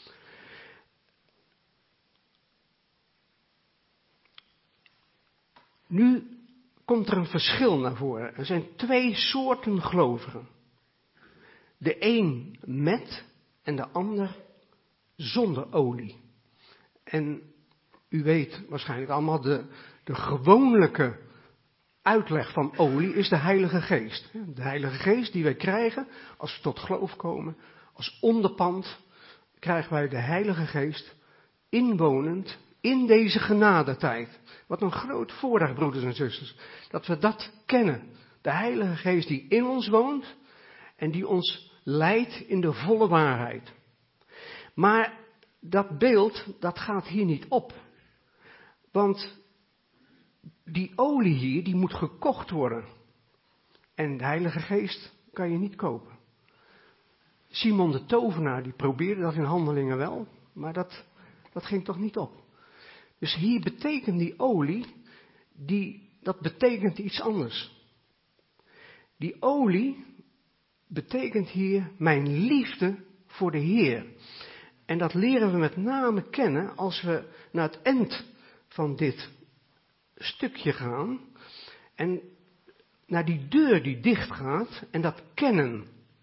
Nu komt er een verschil naar voren. Er zijn twee soorten gelovigen. De een met en de ander zonder olie. En u weet waarschijnlijk allemaal, de gewone uitleg van olie is de Heilige Geest. De Heilige Geest die wij krijgen als we tot geloof komen. Als onderpand krijgen wij de Heilige Geest inwonend in deze genadetijd. Wat een groot voorrecht, broeders en zusters. Dat we dat kennen. De Heilige Geest die in ons woont en die ons leidt in de volle waarheid. Maar dat beeld, dat gaat hier niet op. Want die olie hier, die moet gekocht worden. En de Heilige Geest kan je niet kopen. Simon de tovenaar, die probeerde dat in Handelingen wel, maar dat ging toch niet op. Dus hier betekent die olie, dat betekent iets anders. Die olie betekent hier mijn liefde voor de Heer. En dat leren we met name kennen als we naar het eind van dit stukje gaan. En naar die deur die dicht gaat en dat kennen.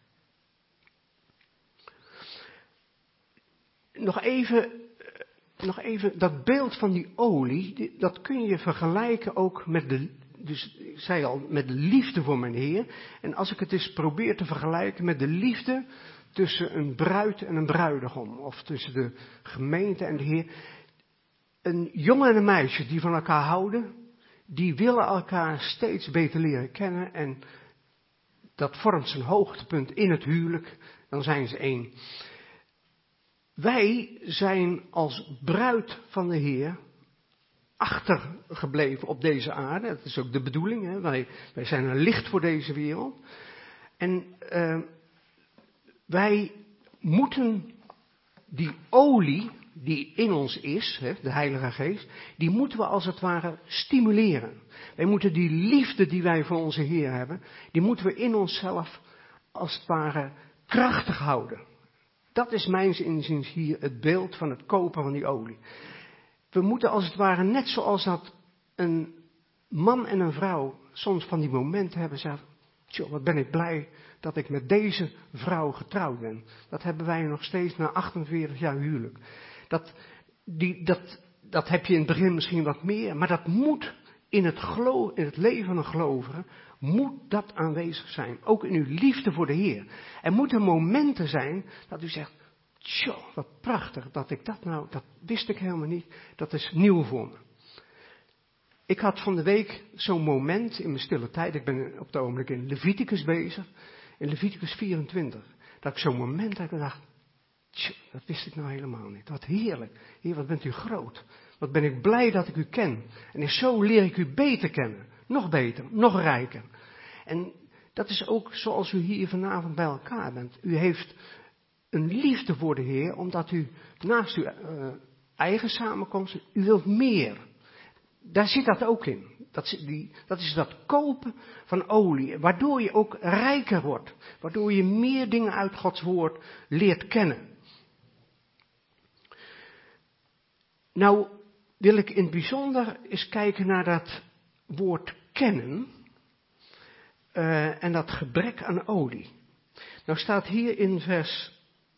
Nog even dat beeld van die olie, dat kun je vergelijken ook met dus ik zei al, met de liefde voor mijn Heer. En als ik het eens probeer te vergelijken met de liefde tussen een bruid en een bruidegom, of tussen de gemeente en de Heer. Een jongen en een meisje die van elkaar houden, die willen elkaar steeds beter leren kennen en dat vormt zijn hoogtepunt in het huwelijk, dan zijn ze één. Wij zijn als bruid van de Heer achtergebleven op deze aarde. Dat is ook de bedoeling. Hè? Wij zijn een licht voor deze wereld. En wij moeten die olie die in ons is, hè, de Heilige Geest, die moeten we als het ware stimuleren. Wij moeten die liefde die wij voor onze Heer hebben, die moeten we in onszelf als het ware krachtig houden. Dat is mijns inziens hier het beeld van het kopen van die olie. We moeten als het ware, net zoals dat een man en een vrouw soms van die momenten hebben, zeggen, tjoh, wat ben ik blij dat ik met deze vrouw getrouwd ben. Dat hebben wij nog steeds na 48 jaar huwelijk. Dat heb je in het begin misschien wat meer, maar dat moet in het leven van een gelovige, moet dat aanwezig zijn. Ook in uw liefde voor de Heer. Er moeten momenten zijn dat u zegt, tjoh, wat prachtig dat ik dat wist ik helemaal niet. Dat is nieuw voor me. Ik had van de week zo'n moment in mijn stille tijd. Ik ben op het ogenblik in Leviticus bezig. In Leviticus 24. Dat ik zo'n moment heb gedacht, tjoh, dat wist ik nou helemaal niet. Wat heerlijk. Heer, wat bent u groot. Wat ben ik blij dat ik u ken. En zo leer ik u beter kennen. Nog beter, nog rijker. En Dat is ook zoals u hier vanavond bij elkaar bent. U heeft een liefde voor de Heer, omdat u naast uw eigen samenkomst, u wilt meer. Daar zit dat ook in. Dat is dat kopen van olie, waardoor je ook rijker wordt. Waardoor je meer dingen uit Gods woord leert kennen. Nou wil ik in het bijzonder eens kijken naar dat woord kennen en dat gebrek aan olie. Nou staat hier in vers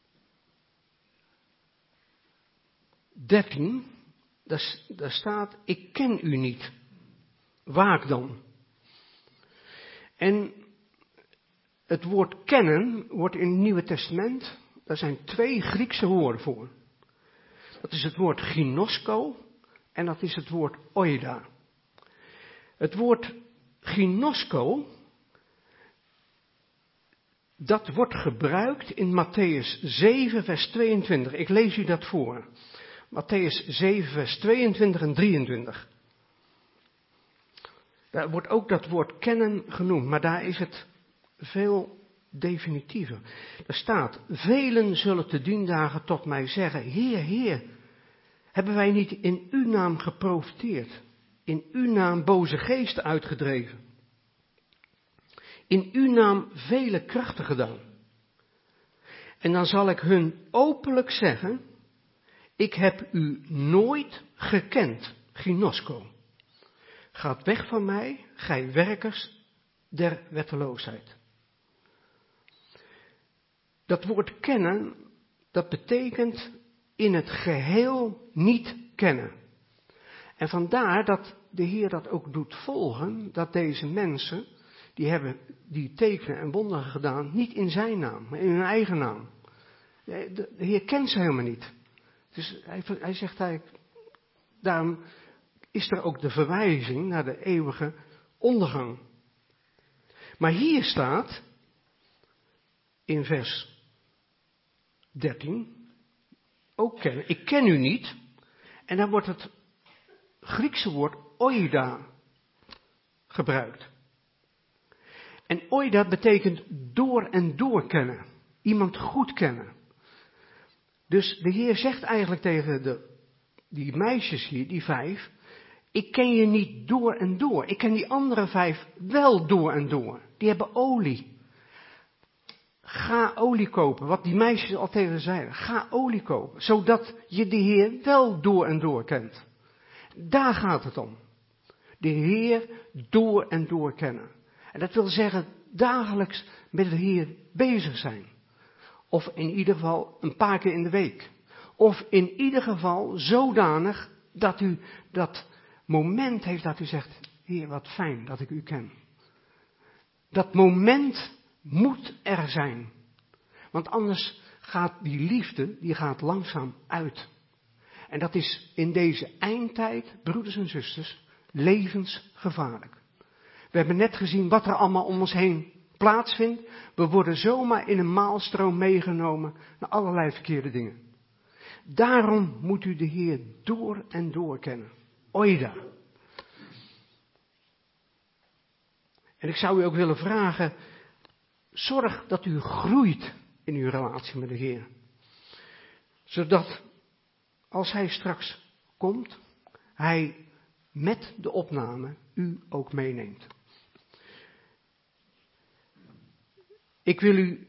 13, daar staat, ik ken u niet. Waak dan. En het woord kennen wordt in het Nieuwe Testament, daar zijn 2 Griekse woorden voor. Dat is het woord ginosko en dat is het woord oida. Het woord ginosko, dat wordt gebruikt in Matthäus 7 vers 22. Ik lees u dat voor. Matthäus 7 vers 22 en 23. Daar wordt ook dat woord kennen genoemd, maar daar is het veel definitiever. Er staat, velen zullen te dien dagen tot mij zeggen, Heer, Heer, hebben wij niet in uw naam geprofeteerd, in uw naam boze geesten uitgedreven, in uw naam vele krachten gedaan. En dan zal ik hun openlijk zeggen, ik heb u nooit gekend, ginosko. Gaat weg van mij, gij werkers der wetteloosheid. Dat woord kennen, dat betekent in het geheel niet kennen. En vandaar dat de Heer dat ook doet volgen, dat deze mensen, die hebben die tekenen en wonderen gedaan, niet in zijn naam, maar in hun eigen naam. De Heer kent ze helemaal niet. Dus hij zegt eigenlijk, daarom is er ook de verwijzing naar de eeuwige ondergang. Maar hier staat, in vers 13, ook kennen. Ik ken u niet. En dan wordt het Griekse woord oida gebruikt. En oida betekent door en door kennen. Iemand goed kennen. Dus de Heer zegt eigenlijk tegen die meisjes hier, die 5, ik ken je niet door en door. Ik ken die andere 5 wel door en door. Die hebben olie. Ga olie kopen, wat die meisjes al tegen zeiden. Ga olie kopen, zodat je de Heer wel door en door kent. Daar gaat het om. De Heer door en door kennen. En dat wil zeggen dagelijks met de Heer bezig zijn. Of in ieder geval een paar keer in de week. Of in ieder geval zodanig dat u dat moment heeft dat u zegt, Heer, wat fijn dat ik u ken. Dat moment moet er zijn. Want anders gaat die liefde, die gaat langzaam uit. En dat is in deze eindtijd, broeders en zusters, levensgevaarlijk. We hebben net gezien wat er allemaal om ons heen plaatsvindt. We worden zomaar in een maalstroom meegenomen naar allerlei verkeerde dingen. Daarom moet u de Heer door en door kennen. Oida. En ik zou u ook willen vragen, zorg dat u groeit in uw relatie met de Heer. Zodat als Hij straks komt, Hij met de opname u ook meeneemt. Ik wil u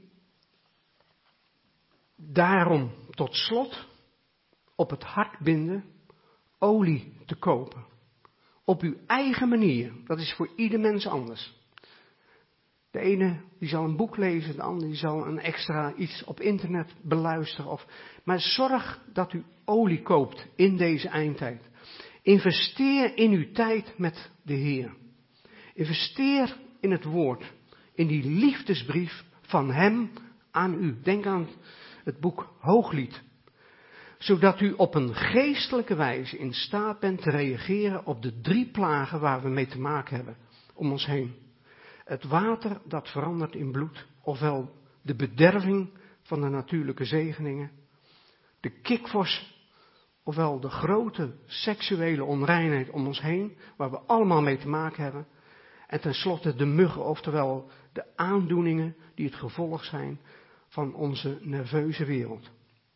daarom tot slot op het hart binden olie te kopen. Op uw eigen manier. Dat is voor ieder mens anders. De ene die zal een boek lezen, de andere die zal een extra iets op internet beluisteren. Maar zorg dat u olie koopt in deze eindtijd. Investeer in uw tijd met de Heer. Investeer in het woord. In die liefdesbrief van Hem aan u. Denk aan het boek Hooglied. Zodat u op een geestelijke wijze in staat bent te reageren op de 3 plagen waar we mee te maken hebben om ons heen. Het water dat verandert in bloed, ofwel de bederving van de natuurlijke zegeningen. De kikvors, ofwel de grote seksuele onreinheid om ons heen, waar we allemaal mee te maken hebben. En tenslotte de muggen, oftewel de aandoeningen die het gevolg zijn van onze nerveuze wereld.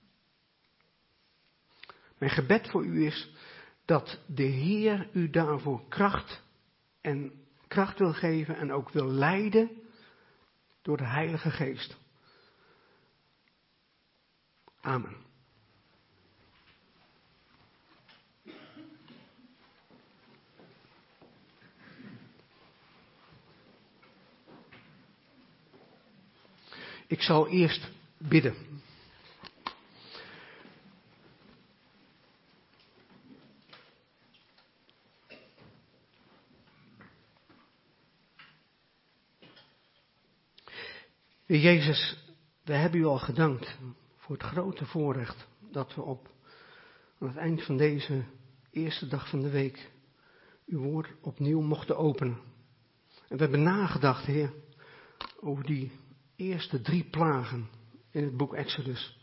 Mijn gebed voor u is dat de Heer u daarvoor kracht wil geven en ook wil leiden door de Heilige Geest. Amen. Ik zal eerst bidden. Heer Jezus, we hebben u al gedankt voor het grote voorrecht dat we aan het eind van deze eerste dag van de week uw woord opnieuw mochten openen. En we hebben nagedacht, Heer, over die eerste 3 plagen in het boek Exodus.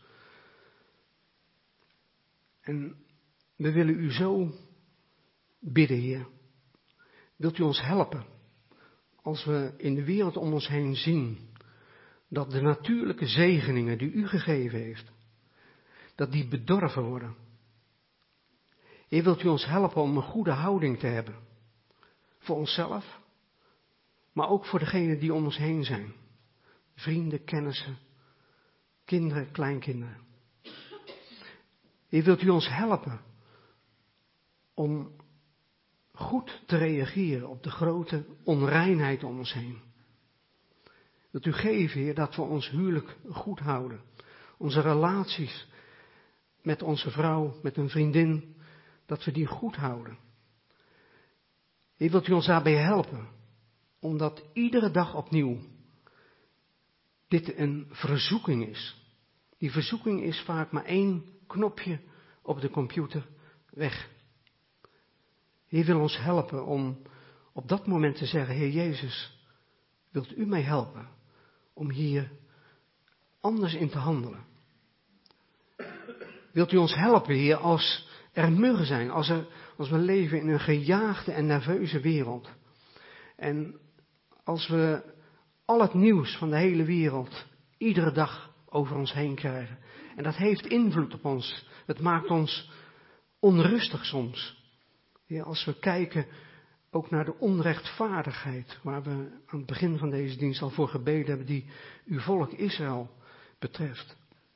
En we willen u zo bidden, Heer. Wilt u ons helpen als we in de wereld om ons heen zien dat de natuurlijke zegeningen die u gegeven heeft, dat die bedorven worden. Heer, wilt u ons helpen om een goede houding te hebben. Voor onszelf, maar ook voor degenen die om ons heen zijn. Vrienden, kennissen, kinderen, kleinkinderen. Heer, wilt u ons helpen om goed te reageren op de grote onreinheid om ons heen. Wilt u geven, Heer, dat we ons huwelijk goed houden. Onze relaties met onze vrouw, met een vriendin, dat we die goed houden. Heer, wilt u ons daarbij helpen, omdat iedere dag opnieuw dit een verzoeking is. Die verzoeking is vaak maar 1 knopje op de computer weg. Heer, wil ons helpen om op dat moment te zeggen, Heer Jezus, wilt u mij helpen om hier anders in te handelen? Wilt u ons helpen, Heer, als er muggen zijn, als we leven in een gejaagde en nerveuze wereld. En als we al het nieuws van de hele wereld iedere dag over ons heen krijgen. En dat heeft invloed op ons. Het maakt ons onrustig soms. Heer, als we kijken ook naar de onrechtvaardigheid waar we aan het begin van deze dienst al voor gebeden hebben, die uw volk Israël betreft.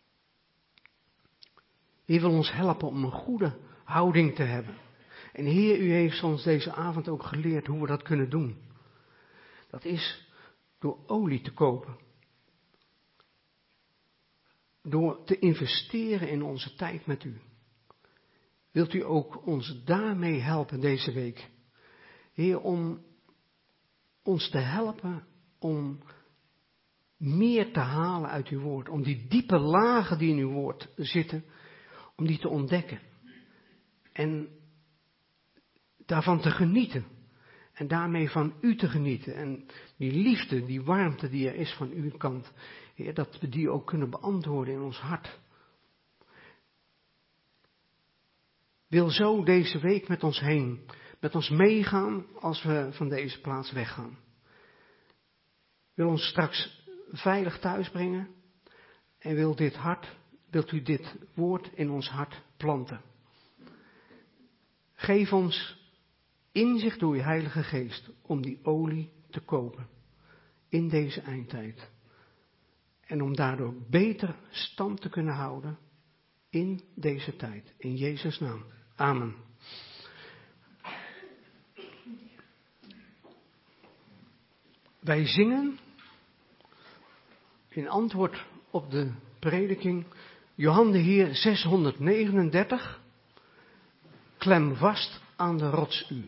Heer, wil ons helpen om een goede houding te hebben. En Heer, u heeft ons deze avond ook geleerd hoe we dat kunnen doen. Dat is door olie te kopen. Door te investeren in onze tijd met u. Wilt u ook ons daarmee helpen deze week? Heer, om ons te helpen om meer te halen uit uw woord. Om die diepe lagen die in uw woord zitten, om die te ontdekken. En daarvan te genieten. En daarmee van u te genieten. En die liefde, die warmte die er is van uw kant. Heer, dat we die ook kunnen beantwoorden in ons hart. Wil zo deze week met ons heen. Met ons meegaan als we van deze plaats weggaan. Wil ons straks veilig thuis brengen. En wilt u dit woord in ons hart planten. Geef ons inzicht door uw Heilige Geest om die olie te kopen in deze eindtijd. En om daardoor beter stand te kunnen houden in deze tijd. In Jezus' naam. Amen. Wij zingen in antwoord op de prediking Johan de Heer 639. Klem vast aan de rots u.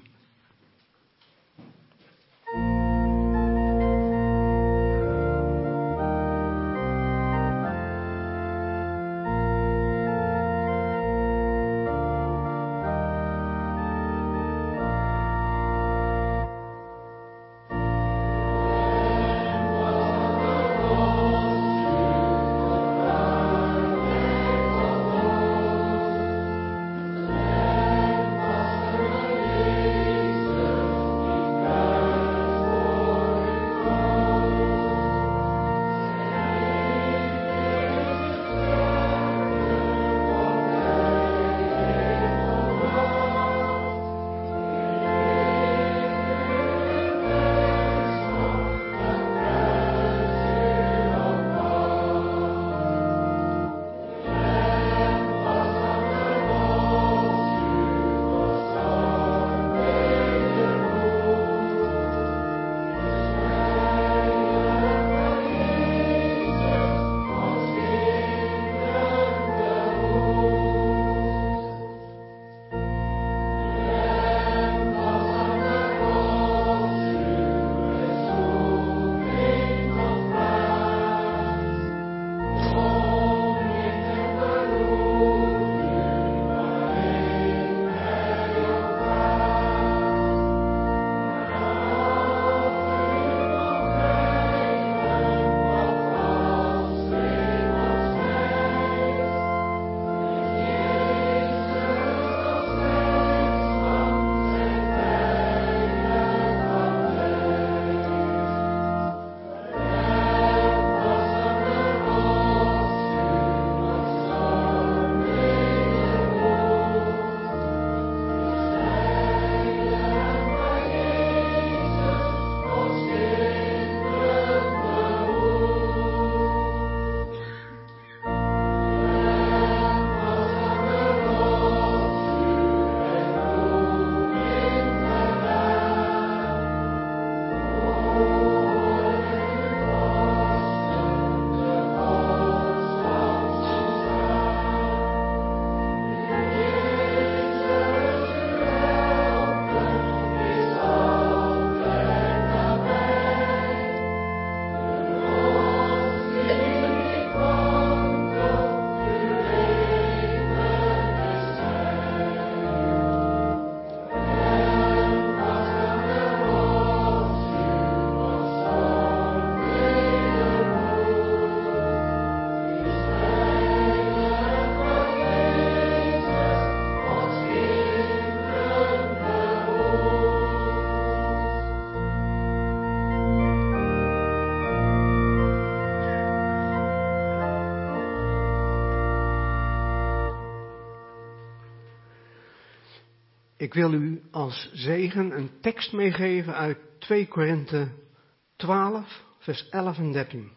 Ik wil u als zegen een tekst meegeven uit 2 Korinthe 12, vers 11 en 13.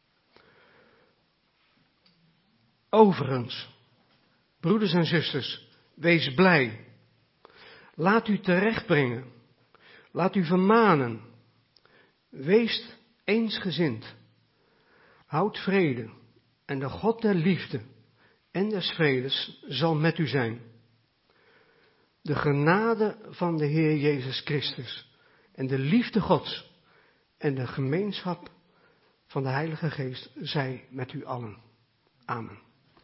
Overigens, broeders en zusters, wees blij. Laat u terechtbrengen. Laat u vermanen. Wees eensgezind. Houd vrede. En de God der liefde en des vredes zal met u zijn. De genade van de Heer Jezus Christus en de liefde Gods en de gemeenschap van de Heilige Geest zij met u allen. Amen.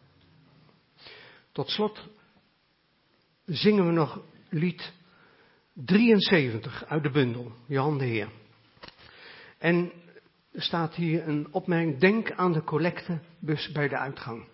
Tot slot zingen we nog lied 73 uit de bundel, Jan de Heer. En er staat hier een opmerking, denk aan de collectebus bij de uitgang.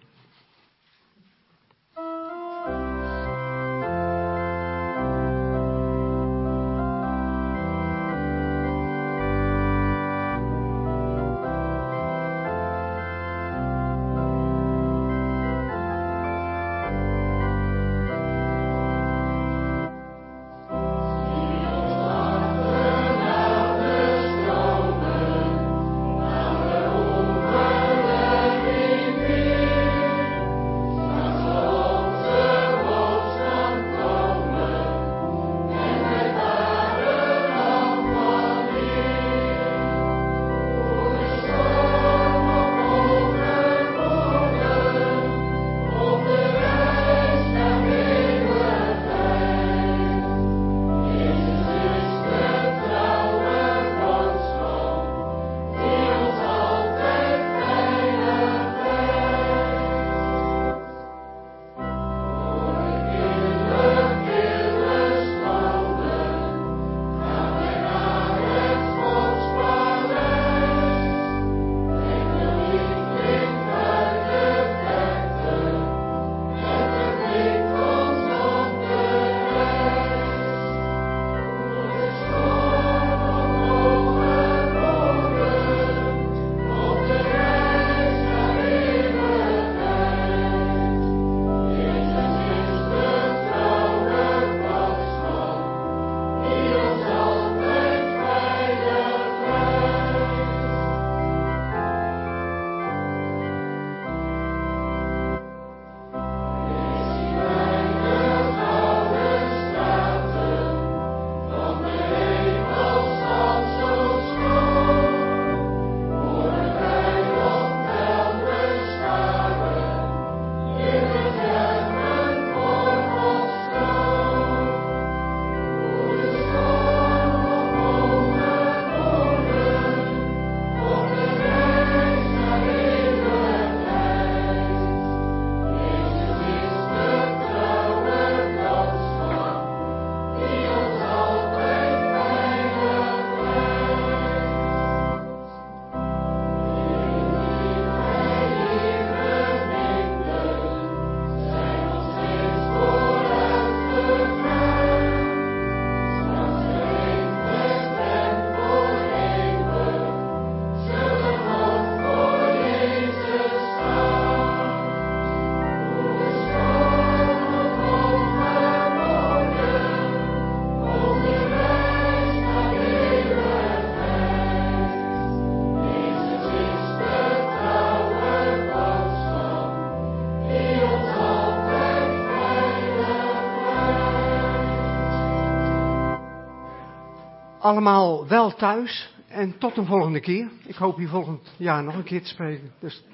Allemaal wel thuis en tot een volgende keer. Ik hoop hier volgend jaar nog een keer te spreken. Dus